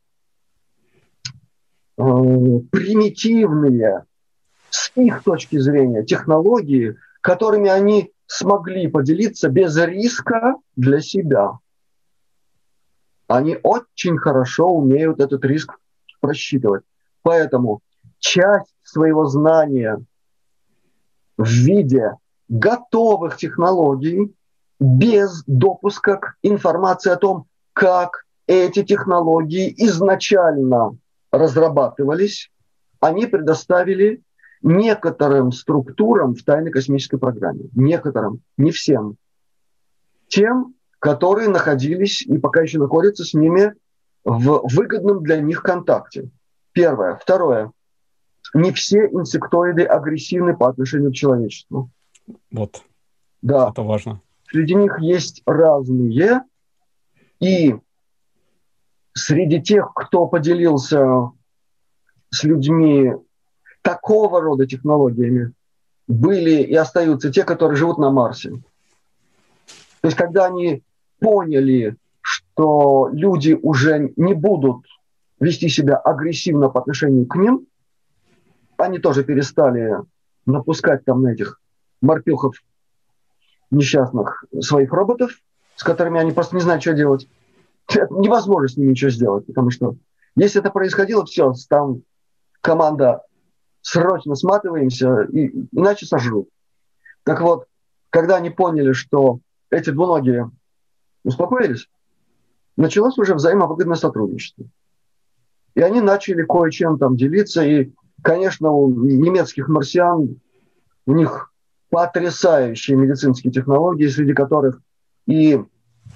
э, примитивные с их точки зрения технологии, которыми они смогли поделиться без риска для себя. Они очень хорошо умеют этот риск просчитывать. Поэтому часть своего знания в виде готовых технологий без допуска к информации о том, как эти технологии изначально разрабатывались, они предоставили некоторым структурам в тайной космической программе. Некоторым, не всем. Тем, которые находились и пока еще находятся с ними в выгодном для них контакте. Первое. Второе. Не все инсектоиды агрессивны по отношению к человечеству. Вот. Да. Это важно. Среди них есть разные. И среди тех, кто поделился с людьми такого рода технологиями, были и остаются те, которые живут на Марсе. То есть, когда они поняли, что люди уже не будут вести себя агрессивно по отношению к ним, они тоже перестали напускать там на этих морпехов несчастных своих роботов, с которыми они просто не знают, что делать. Это невозможно с ними ничего сделать, потому что если это происходило, все, там команда срочно сматываемся, и, иначе сожрут. Так вот, когда они поняли, что эти двуногие успокоились, началось уже взаимовыгодное сотрудничество. И они начали кое-чем там делиться. И, конечно, у немецких марсиан, у них потрясающие медицинские технологии, среди которых и э,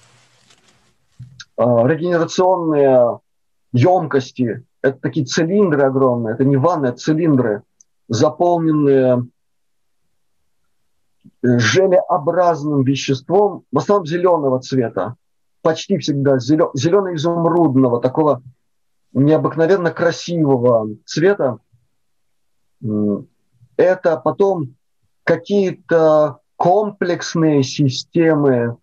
регенерационные емкости, это такие цилиндры огромные, это не ванны, это цилиндры, заполненные желеобразным веществом, в основном зеленого цвета, почти всегда зелено-изумрудного, такого необыкновенно красивого цвета. Это потом какие-то комплексные системы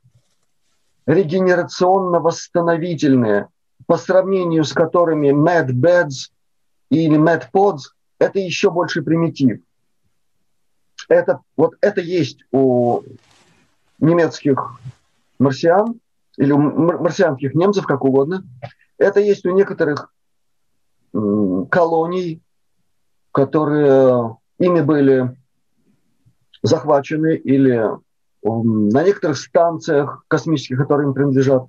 регенерационно-восстановительные, по сравнению с которыми MedBeds или MedPods – это еще больше примитив. Это, вот это есть у немецких марсиан или у марсианских немцев, как угодно. Это есть у некоторых м, колоний, которые ими были захвачены, или м, на некоторых станциях космических, которые им принадлежат.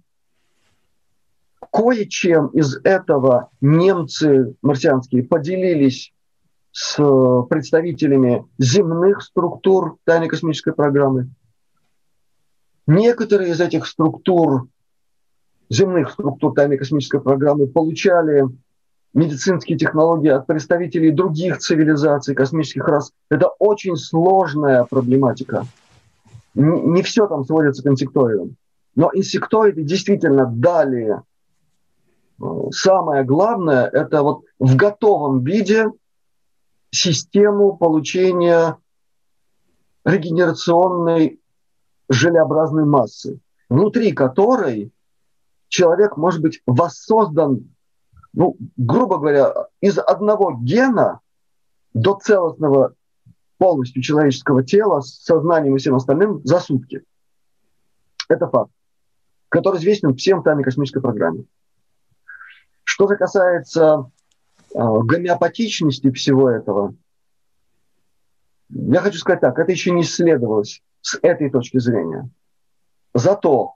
Кое-чем из этого немцы марсианские поделились с представителями земных структур тайной космической программы. Некоторые из этих структур, земных структур тайной космической программы, получали медицинские технологии от представителей других цивилизаций, космических рас. Это очень сложная проблематика. Не все там сводится к инсектоидам. Но инсектоиды действительно дали самое главное, это вот в готовом виде систему получения регенерационной желеобразной массы, внутри которой человек может быть воссоздан, ну, грубо говоря, из одного гена до целостного полностью человеческого тела с сознанием и всем остальным за сутки. Это факт, который известен всем в тайной космической программе. Что же касается э, гомеопатичности всего этого, я хочу сказать так, это еще не исследовалось с этой точки зрения. Зато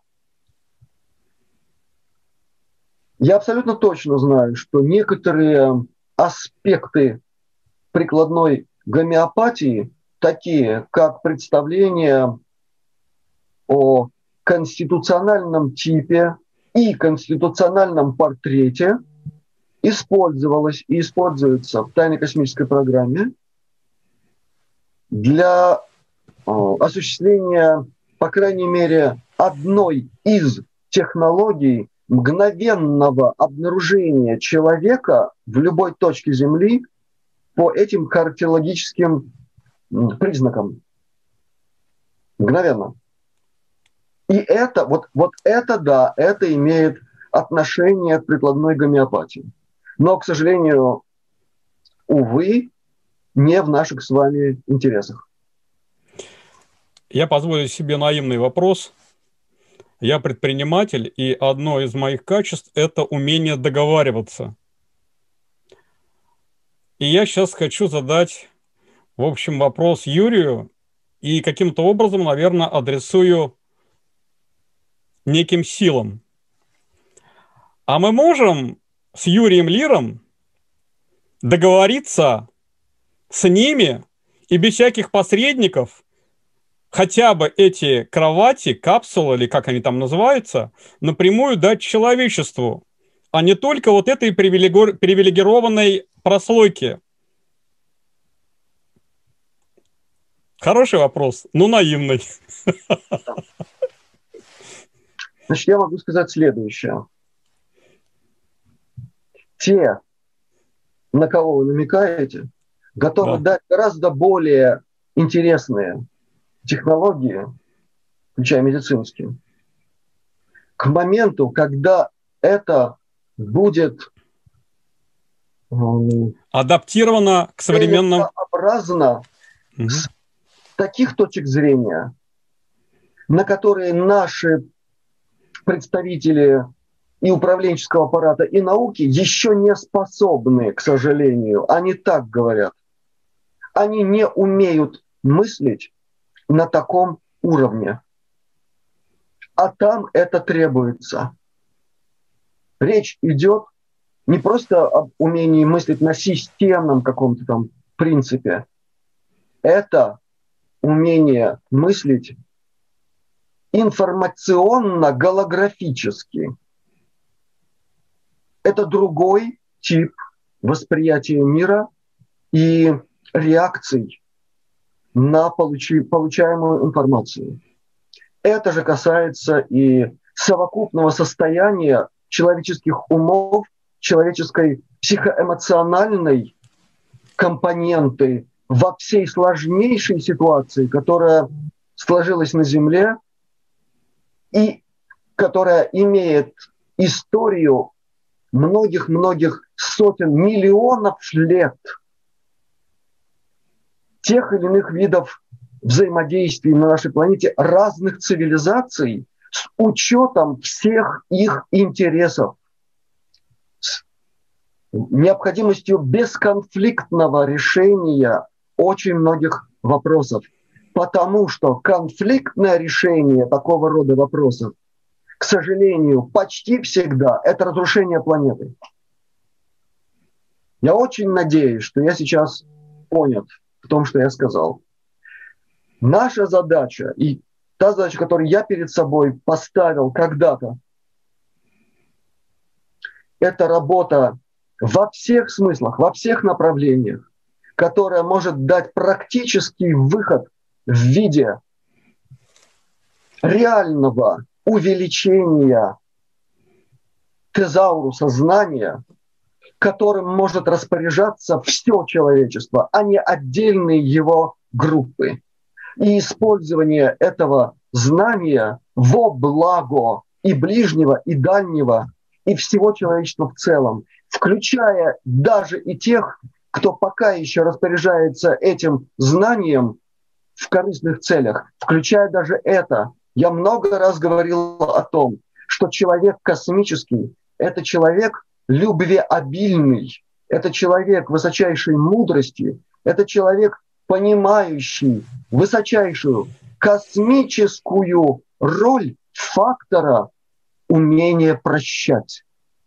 я абсолютно точно знаю, что некоторые аспекты прикладной гомеопатии, такие как представление о конституциональном типе и конституциональном портрете, использовалось и используется в тайной космической программе для э, осуществления, по крайней мере, одной из технологий мгновенного обнаружения человека в любой точке Земли по этим характерологическим признакам. Мгновенно. И это, вот, вот это, да, это имеет отношение к прикладной гомеопатии. Но, к сожалению, увы, не в наших с вами интересах. Я позволю себе наивный вопрос. Я предприниматель, и одно из моих качеств – это умение договариваться. И я сейчас хочу задать, в общем, вопрос Юрию и каким-то образом, наверное, адресую неким силам. А мы можем с Юрием Лиром договориться с ними и без всяких посредников хотя бы эти кровати, капсулы, или как они там называются, напрямую дать человечеству, а не только вот этой привилегированной прослойке. Хороший вопрос, но наивный. Значит, я могу сказать следующее. Те, на кого вы намекаете, готовы Да. дать гораздо более интересные технологии, включая медицинские, к моменту, когда это будет адаптировано к современным... Целесообразно угу. С таких точек зрения, на которые наши представители и управленческого аппарата, и науки еще не способны, к сожалению. Они так говорят. Они не умеют мыслить на таком уровне. А там это требуется. Речь идет не просто об умении мыслить на системном каком-то там принципе. Это умение мыслить информационно-голографически. Это другой тип восприятия мира и реакций на получи, получаемую информацию. Это же касается и совокупного состояния человеческих умов, человеческой психоэмоциональной компоненты во всей сложнейшей ситуации, которая сложилась на Земле и которая имеет историю многих-многих сотен, миллионов лет тех или иных видов взаимодействий на нашей планете разных цивилизаций с учетом всех их интересов, с необходимостью бесконфликтного решения очень многих вопросов. Потому что конфликтное решение такого рода вопросов, к сожалению, почти всегда это разрушение планеты. Я очень надеюсь, что я сейчас понят в том, что я сказал. Наша задача и та задача, которую я перед собой поставил когда-то, это работа во всех смыслах, во всех направлениях, которая может дать практический выход в виде реального увеличения тезауруса знания, которым может распоряжаться все человечество, а не отдельные его группы. И использование этого знания во благо и ближнего, и дальнего, и всего человечества в целом, включая даже и тех, кто пока еще распоряжается этим знанием в корыстных целях, включая даже это. Я много раз говорил о том, что человек космический – это человек любвеобильный, это человек высочайшей мудрости, это человек, понимающий высочайшую космическую роль фактора умения прощать.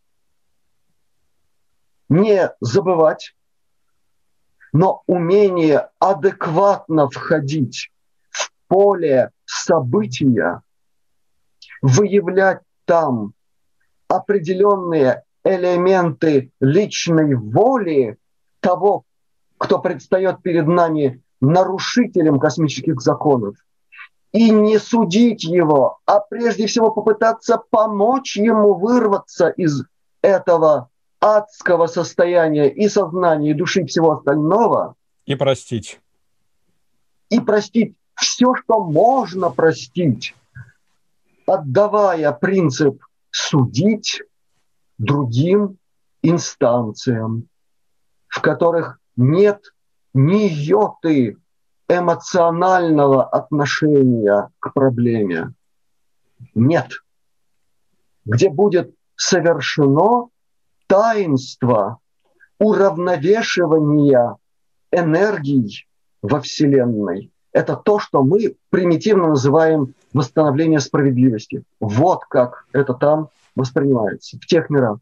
Не забывать, но умение адекватно входить в поле события, выявлять там определенные элементы личной воли того, кто предстает перед нами нарушителем космических законов, и не судить его, а прежде всего попытаться помочь ему вырваться из этого адского состояния и сознания, и души, и всего остального. И простить. И простить все, что можно простить, отдавая принцип судить другим инстанциям, в которых нет ни йоты эмоционального отношения к проблеме. Нет. Где будет совершено таинство уравновешивания энергий во Вселенной, это то, что мы примитивно называем восстановление справедливости. Вот как это там воспринимается в тех мирах.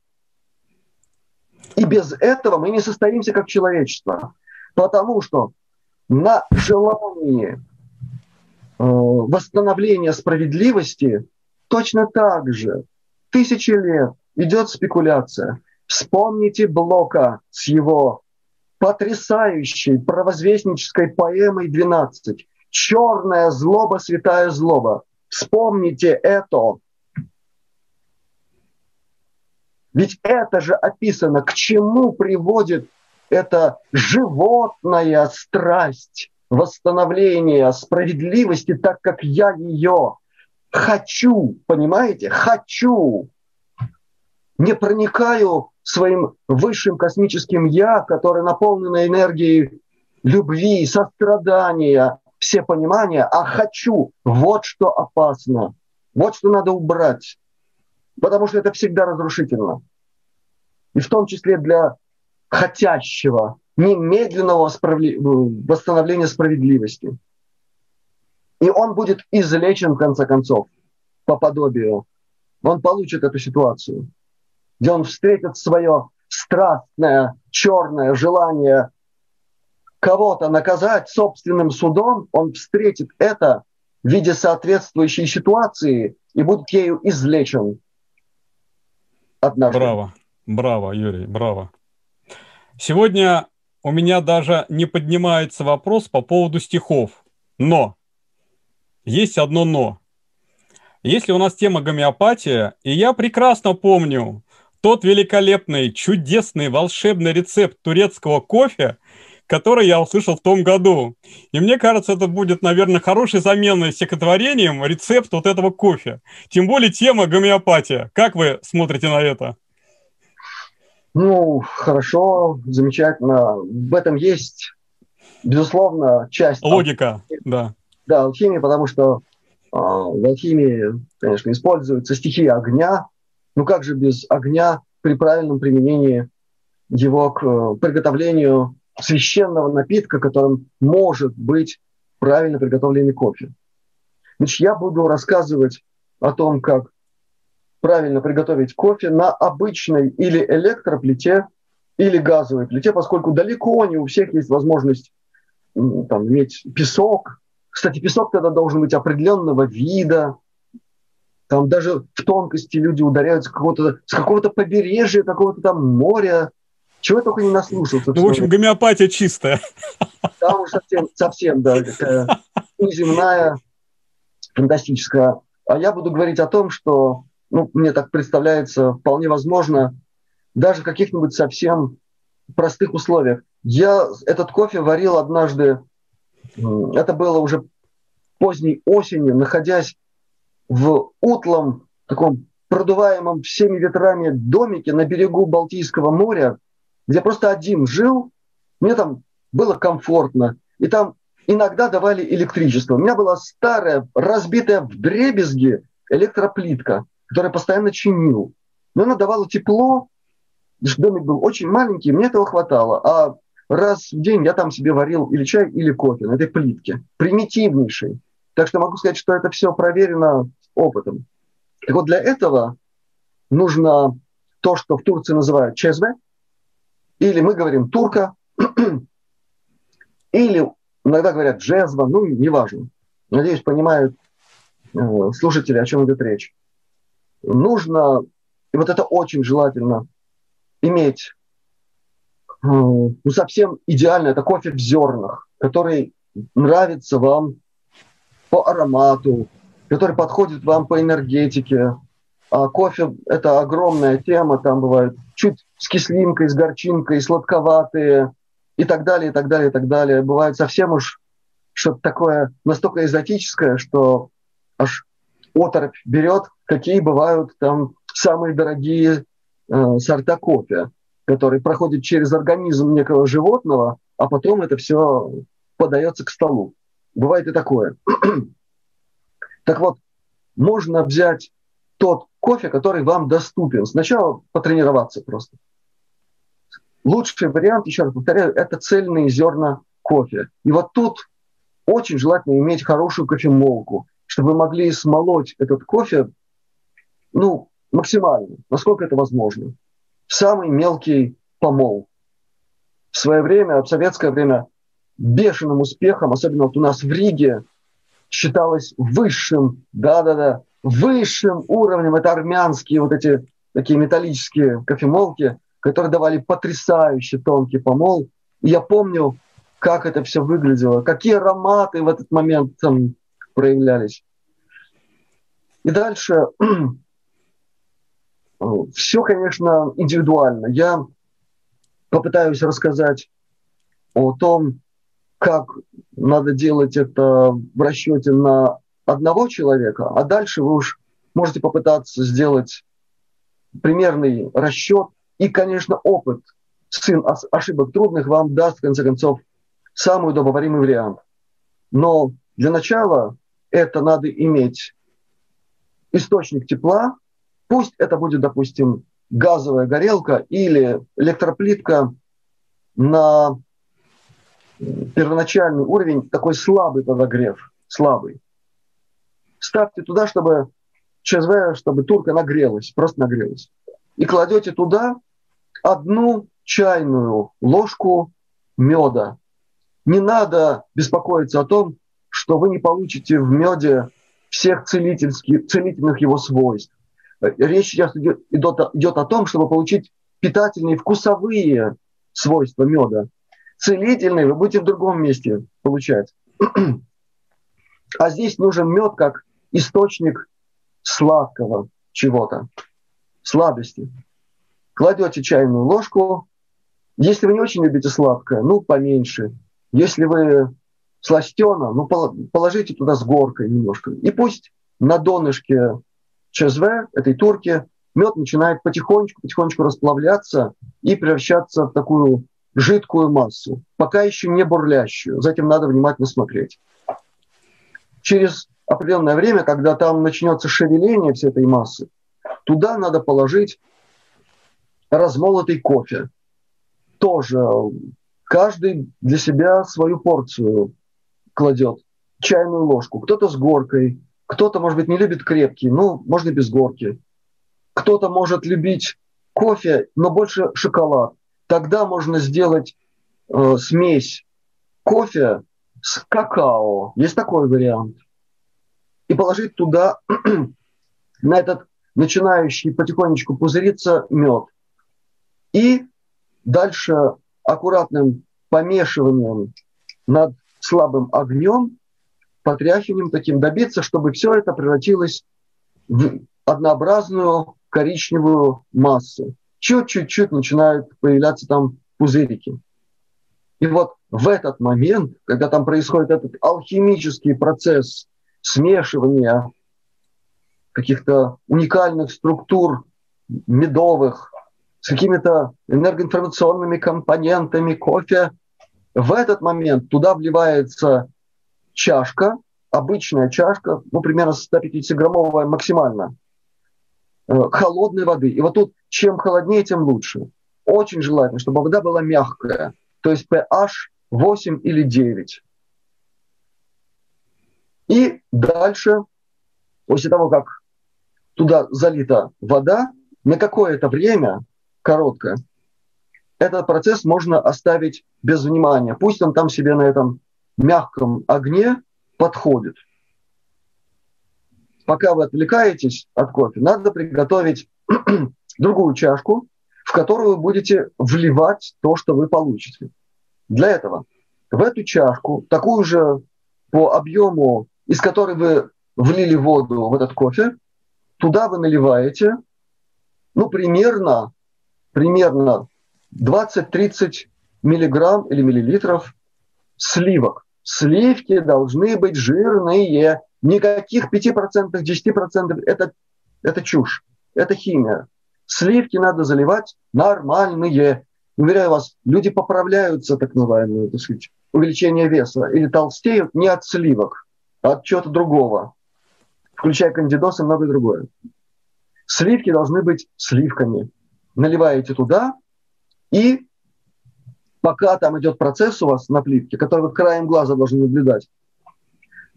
И без этого мы не состоимся как человечество, потому что на желании э, восстановления справедливости точно так же тысячи лет идет спекуляция. Вспомните Блока с его потрясающей провозвестнической поэмой «двенадцать». «Черная злоба, святая злоба». Вспомните это. Ведь это же описано, к чему приводит эта животная страсть восстановления справедливости, так как я ее хочу, понимаете, хочу. Не проникаю своим высшим космическим «я», которое наполнено энергией любви, сострадания, всепонимания, а хочу. Вот что опасно. Вот что надо убрать. Потому что это всегда разрушительно. И в том числе для хотящего немедленного восстановления справедливости. И он будет излечен, в конце концов, по подобию. Он получит эту ситуацию, где он встретит свое страстное, черное желание кого-то наказать собственным судом, он встретит это в виде соответствующей ситуации и будет ею излечен. Однажды. Браво, браво, Юрий, браво. Сегодня у меня даже не поднимается вопрос по поводу стихов. Но, есть одно но. Если у нас тема гомеопатия, и я прекрасно помню тот великолепный, чудесный, волшебный рецепт турецкого кофе, который я услышал в том году. И мне кажется, это будет, наверное, хорошей заменой стихотворением рецепт вот этого кофе. Тем более тема гомеопатия. Как вы смотрите на это? Ну, хорошо, замечательно. В этом есть, безусловно, часть... Логика, алхимии. да. Да, алхимии, потому что э, в алхимии, конечно, используется стихия огня. Ну как же без огня при правильном применении его к э, приготовлению священного напитка, которым может быть правильно приготовленный кофе. Значит, я буду рассказывать о том, как правильно приготовить кофе на обычной или электроплите, или газовой плите, поскольку далеко не у всех есть возможность там, иметь песок. Кстати, песок тогда должен быть определенного вида. Там даже в тонкости люди ударяются с какого-то, с какого-то побережья, какого-то там моря. Чего только не наслушался. Ну, в общем, гомеопатия чистая. Там уж совсем, совсем, да, такая неземная, фантастическая. А я буду говорить о том, что, ну, мне так представляется, вполне возможно, даже в каких-нибудь совсем простых условиях. Я этот кофе варил однажды, это было уже поздней осенью, находясь в утлом, таком продуваемом всеми ветрами домике на берегу Балтийского моря, где просто один жил, мне там было комфортно, и там иногда давали электричество. У меня была старая, разбитая вдребезги электроплитка, которую я постоянно чинил. Но она давала тепло, домик был очень маленький, мне этого хватало. А раз в день я там себе варил или чай, или кофе на этой плитке. Примитивнейший. Так что могу сказать, что это все проверено опытом. Так вот для этого нужно то, что в Турции называют чезве, или мы говорим турка, или иногда говорят джезва, ну, неважно. Надеюсь, понимают э, слушатели, о чем идет речь. Нужно, и вот это очень желательно, иметь э, ну, совсем идеально, это кофе в зернах, который нравится вам по аромату, который подходит вам по энергетике. А кофе – это огромная тема, там бывают чуть с кислинкой, с горчинкой, сладковатые и так далее, и так далее, и так далее. Бывает совсем уж что-то такое настолько экзотическое, что аж оторопь берет, какие бывают там самые дорогие э, сорта кофе, которые проходят через организм некого животного, а потом это все подается к столу. Бывает и такое. Так вот, можно взять тот кофе, который вам доступен. Сначала потренироваться просто. Лучший вариант, еще раз повторяю, это цельные зерна кофе. И вот тут очень желательно иметь хорошую кофемолку, чтобы вы могли смолоть этот кофе, ну, максимально, насколько это возможно. Самый мелкий помол. В свое время, в советское время, бешеным успехом, особенно вот у нас в Риге, считалось высшим, да-да-да, высшим уровнем. Это армянские вот эти такие металлические кофемолки, которые давали потрясающе тонкий помол. И я помню, как это все выглядело, какие ароматы в этот момент там проявлялись. И дальше все, конечно, индивидуально. Я попытаюсь рассказать о том, как надо делать это в расчете на одного человека, а дальше вы уж можете попытаться сделать примерный расчет. И, конечно, опыт, сын ошибок трудных, вам даст, в конце концов, самый удобоваримый вариант. Но для начала это надо иметь источник тепла. Пусть это будет, допустим, газовая горелка или электроплитка на первоначальный уровень, такой слабый подогрев, слабый. Ставьте туда, чтобы ЧСВ, чтобы турка нагрелась, просто нагрелась. И кладете туда одну чайную ложку меда. Не надо беспокоиться о том, что вы не получите в меде всех целительских, целительных его свойств. Речь сейчас идет, идет о том, чтобы получить питательные вкусовые свойства меда. Целительные вы будете в другом месте получать. А здесь нужен мед как источник сладкого чего-то, сладости. Кладете чайную ложку. Если вы не очень любите сладкое, ну, поменьше. Если вы сластена, ну, положите туда с горкой немножко. И пусть на донышке ЧСВ, этой турки, мед начинает потихонечку-потихонечку расплавляться и превращаться в такую жидкую массу, пока еще не бурлящую. За этим надо внимательно смотреть. Через определенное время, когда там начнется шевеление всей этой массы, туда надо положить размолотый кофе. Тоже каждый для себя свою порцию кладет. Чайную ложку. Кто-то с горкой, кто-то, может быть, не любит крепкий, ну, можно без горки. Кто-то может любить кофе, но больше шоколад. Тогда можно сделать э, смесь кофе с какао. Есть такой вариант. И положить туда на этот начинающий потихонечку пузыриться мед. И дальше аккуратным помешиванием над слабым огнем, потряхиванием таким добиться, чтобы все это превратилось в однообразную коричневую массу. Чуть-чуть начинают появляться там пузырики. И вот в этот момент, когда там происходит этот алхимический процесс смешивания каких-то уникальных структур медовых с какими-то энергоинформационными компонентами кофе, в этот момент туда вливается чашка, обычная чашка, ну, примерно сто пятидесятиграммовая максимально, холодной воды. И вот тут чем холоднее, тем лучше. Очень желательно, чтобы вода была мягкая, то есть pH восемь или девять. И дальше, после того, как туда залита вода, на какое-то время, короткое, этот процесс можно оставить без внимания. Пусть он там себе на этом мягком огне подходит. Пока вы отвлекаетесь от кофе, надо приготовить другую чашку, в которую вы будете вливать то, что вы получите. Для этого в эту чашку, такую же по объему, из которой вы влили воду в этот кофе, туда вы наливаете, ну, примерно, примерно двадцать-тридцать миллиграмм или миллилитров сливок. Сливки должны быть жирные. Никаких пять процентов, десять процентов это, это чушь, это химия. Сливки надо заливать нормальные. Уверяю вас, люди поправляются, так называемое, так сказать, увеличение веса, или толстеют не от сливок, а от чего-то другого, включая кандидоз и многое другое. Сливки должны быть сливками. Наливаете туда, и пока там идет процесс у вас на плитке, который вы краем глаза должны наблюдать,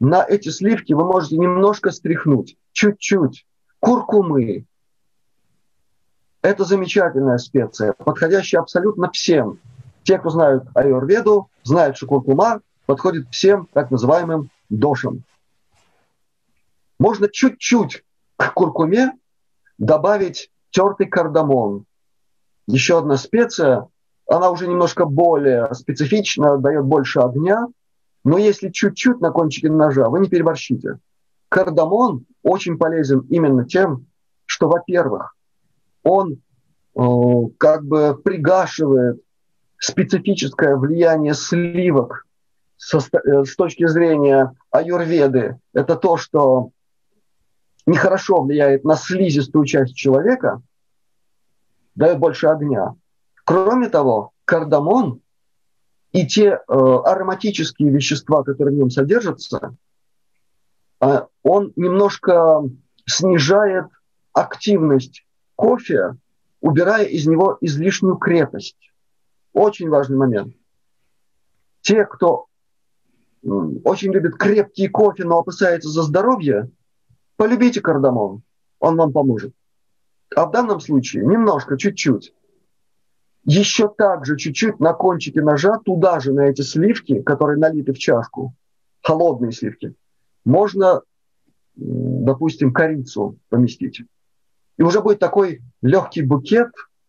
на эти сливки вы можете немножко стряхнуть, чуть-чуть, куркумы. Это замечательная специя, подходящая абсолютно всем. Те, кто знают аюрведу, знают, что куркума подходит всем так называемым дошам. Можно чуть-чуть к куркуме добавить тертый кардамон. Еще одна специя, она уже немножко более специфична, дает больше огня, но если чуть-чуть на кончике ножа, вы не переборщите. Кардамон очень полезен именно тем, что, во-первых, он э, как бы пригашивает специфическое влияние сливок со, э, с точки зрения аюрведы. Это то, что нехорошо влияет на слизистую часть человека, дает больше огня. Кроме того, кардамон и те э, ароматические вещества, которые в нем содержатся, э, он немножко снижает активность кофе, убирая из него излишнюю крепость. Очень важный момент. Те, кто э, очень любит крепкий кофе, но опасается за здоровье, полюбите кардамон, он вам поможет. А в данном случае немножко, чуть-чуть. Еще также чуть-чуть на кончике ножа, туда же на эти сливки, которые налиты в чашку, холодные сливки, можно, допустим, корицу поместить. И уже будет такой легкий букет,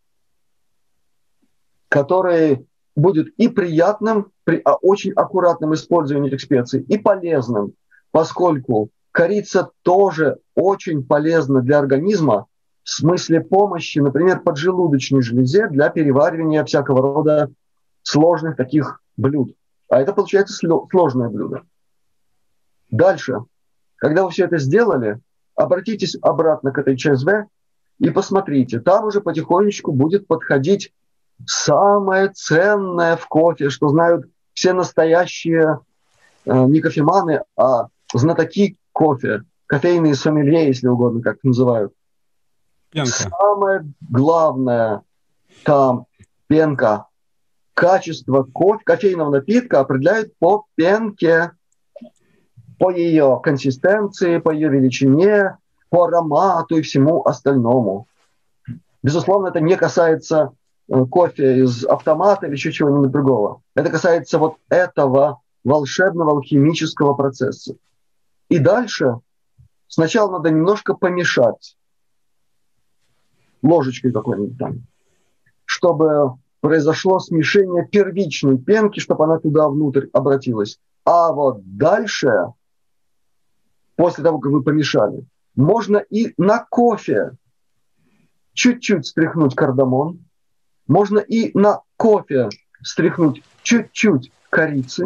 который будет и приятным при очень аккуратном использовании этих специй, и полезным, поскольку корица тоже очень полезна для организма, в смысле помощи, например, поджелудочной железе для переваривания всякого рода сложных таких блюд. А это получается сложное блюдо. Дальше, когда вы все это сделали, обратитесь обратно к этой ЧСВ и посмотрите. Там уже потихонечку будет подходить самое ценное в кофе, что знают все настоящие э, не кофеманы, а знатоки кофе, кофейные сомелье, если угодно, как называют. Пенка. Самое главное там пенка. Качество кофе, кофейного напитка определяют по пенке, по ее консистенции, по ее величине, по аромату и всему остальному. Безусловно, это не касается э, кофе из автомата или еще чего-нибудь другого. Это касается вот этого волшебного алхимического процесса. И дальше сначала надо немножко помешать ложечкой какой-нибудь там, чтобы произошло смешение первичной пенки, чтобы она туда внутрь обратилась. А вот дальше, после того, как вы помешали, можно и на кофе чуть-чуть стряхнуть кардамон, можно и на кофе стряхнуть чуть-чуть корицы.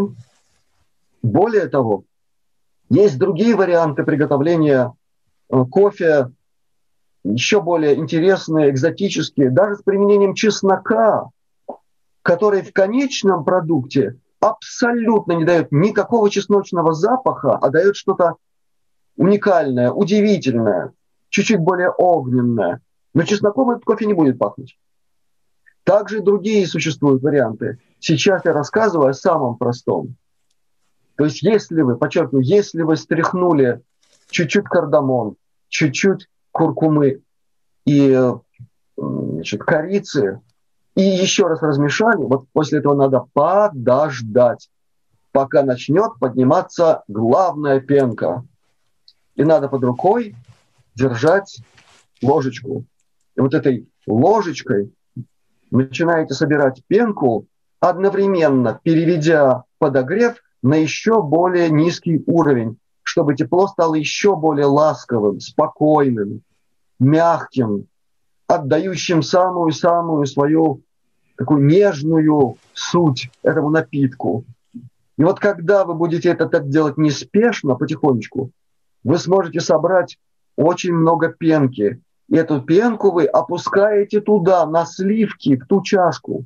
Более того, есть другие варианты приготовления кофе, еще более интересные, экзотические, даже с применением чеснока, который в конечном продукте абсолютно не дает никакого чесночного запаха, а дает что-то уникальное, удивительное, чуть-чуть более огненное. Но чесноком этот кофе не будет пахнуть. Также другие существуют варианты. Сейчас я рассказываю о самом простом. То есть если вы, подчеркиваю, если вы стряхнули чуть-чуть кардамон, чуть-чуть куркумы и, значит, корицы, и еще раз размешали, вот после этого надо подождать, пока начнет подниматься главная пенка. И надо под рукой держать ложечку. И вот этой ложечкой начинаете собирать пенку, одновременно переведя подогрев на еще более низкий уровень, чтобы тепло стало еще более ласковым, спокойным, мягким, отдающим самую-самую свою такую нежную суть этому напитку. И вот когда вы будете это так делать неспешно, потихонечку, вы сможете собрать очень много пенки. И эту пенку вы опускаете туда, на сливки, в ту чашку.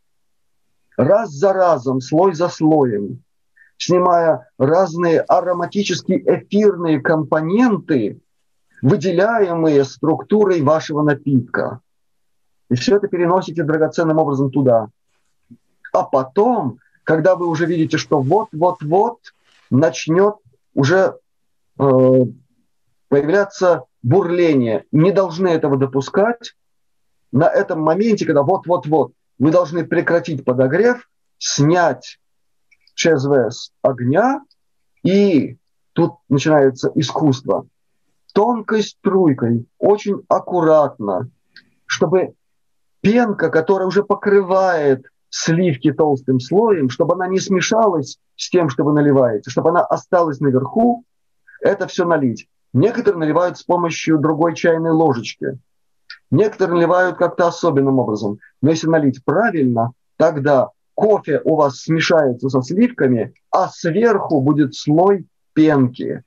Раз за разом, слой за слоем, снимая разные ароматические эфирные компоненты, выделяемые структурой вашего напитка. И все это переносите драгоценным образом туда. А потом, когда вы уже видите, что вот-вот-вот начнет уже э, появляться бурление. Не должны этого допускать. На этом моменте, когда вот-вот-вот, вы должны прекратить подогрев, снять ЧСВ с огня, и тут начинается искусство. Тонкой струйкой, очень аккуратно, чтобы пенка, которая уже покрывает сливки толстым слоем, чтобы она не смешалась с тем, что вы наливаете, чтобы она осталась наверху, это все налить. Некоторые наливают с помощью другой чайной ложечки. Некоторые наливают как-то особенным образом. Но если налить правильно, тогда кофе у вас смешается со сливками, а сверху будет слой пенки.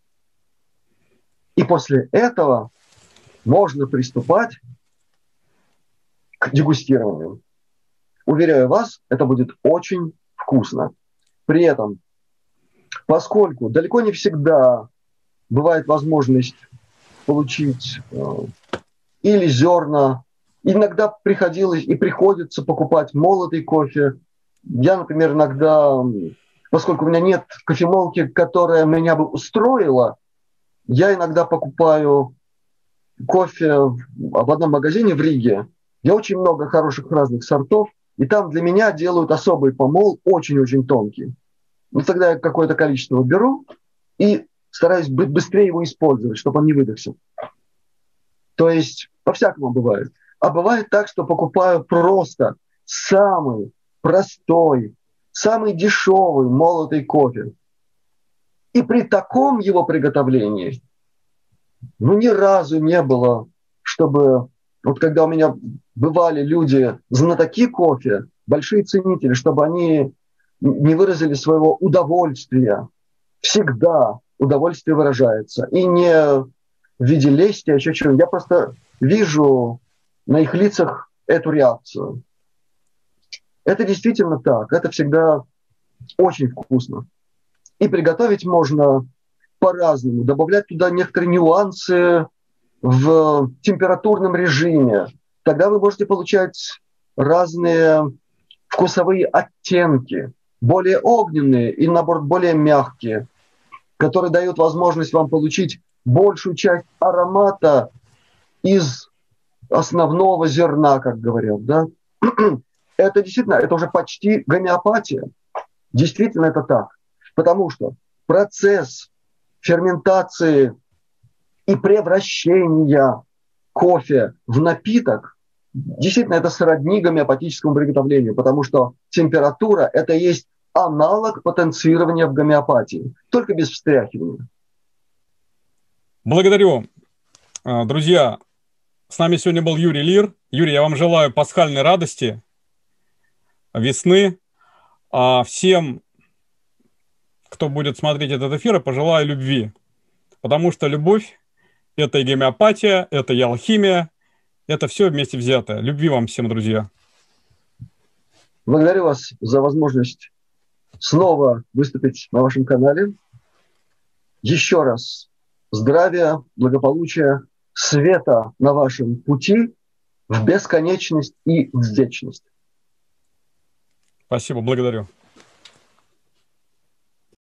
И после этого можно приступать к дегустированию. Уверяю вас, это будет очень вкусно. При этом, поскольку далеко не всегда бывает возможность получить э, или зерна, иногда приходилось и приходится покупать молотый кофе. Я, например, иногда, поскольку у меня нет кофемолки, которая меня бы устроила, я иногда покупаю кофе в одном магазине в Риге. Я очень много хороших разных сортов, и там для меня делают особый помол, очень-очень тонкий. Ну, тогда я какое-то количество беру и стараюсь быстрее его использовать, чтобы он не выдохся. То есть по-всякому бывает. А бывает так, что покупаю просто самый простой, самый дешевый молотый кофе. И при таком его приготовлении, ну, ни разу не было, чтобы... Вот когда у меня бывали люди, знатоки кофе, большие ценители, чтобы они не выразили своего удовольствия. Всегда удовольствие выражается. И не в виде лести, а еще чего. Я просто вижу на их лицах эту реакцию. Это действительно так. Это всегда очень вкусно. И приготовить можно по-разному. Добавлять туда некоторые нюансы в температурном режиме. Тогда вы можете получать разные вкусовые оттенки, более огненные и, наоборот, более мягкие, которые дают возможность вам получить большую часть аромата из основного зерна, как говорят. Да? Это действительно, это уже почти гомеопатия. Действительно это так. Потому что процесс ферментации и превращения кофе в напиток, действительно, это сродни гомеопатическому приготовлению, потому что температура – это есть аналог потенцирования в гомеопатии, только без встряхивания. Благодарю. Друзья, с нами сегодня был Юрий Лир. Юрий, я вам желаю пасхальной радости, весны. А всем, кто будет смотреть этот эфир, я пожелаю любви, потому что любовь – это и гомеопатия, это и алхимия, это все вместе взятое. Любви вам всем, друзья. Благодарю вас за возможность снова выступить на вашем канале. Еще раз здравия, благополучия, света на вашем пути в бесконечность и в вечность. Спасибо, благодарю.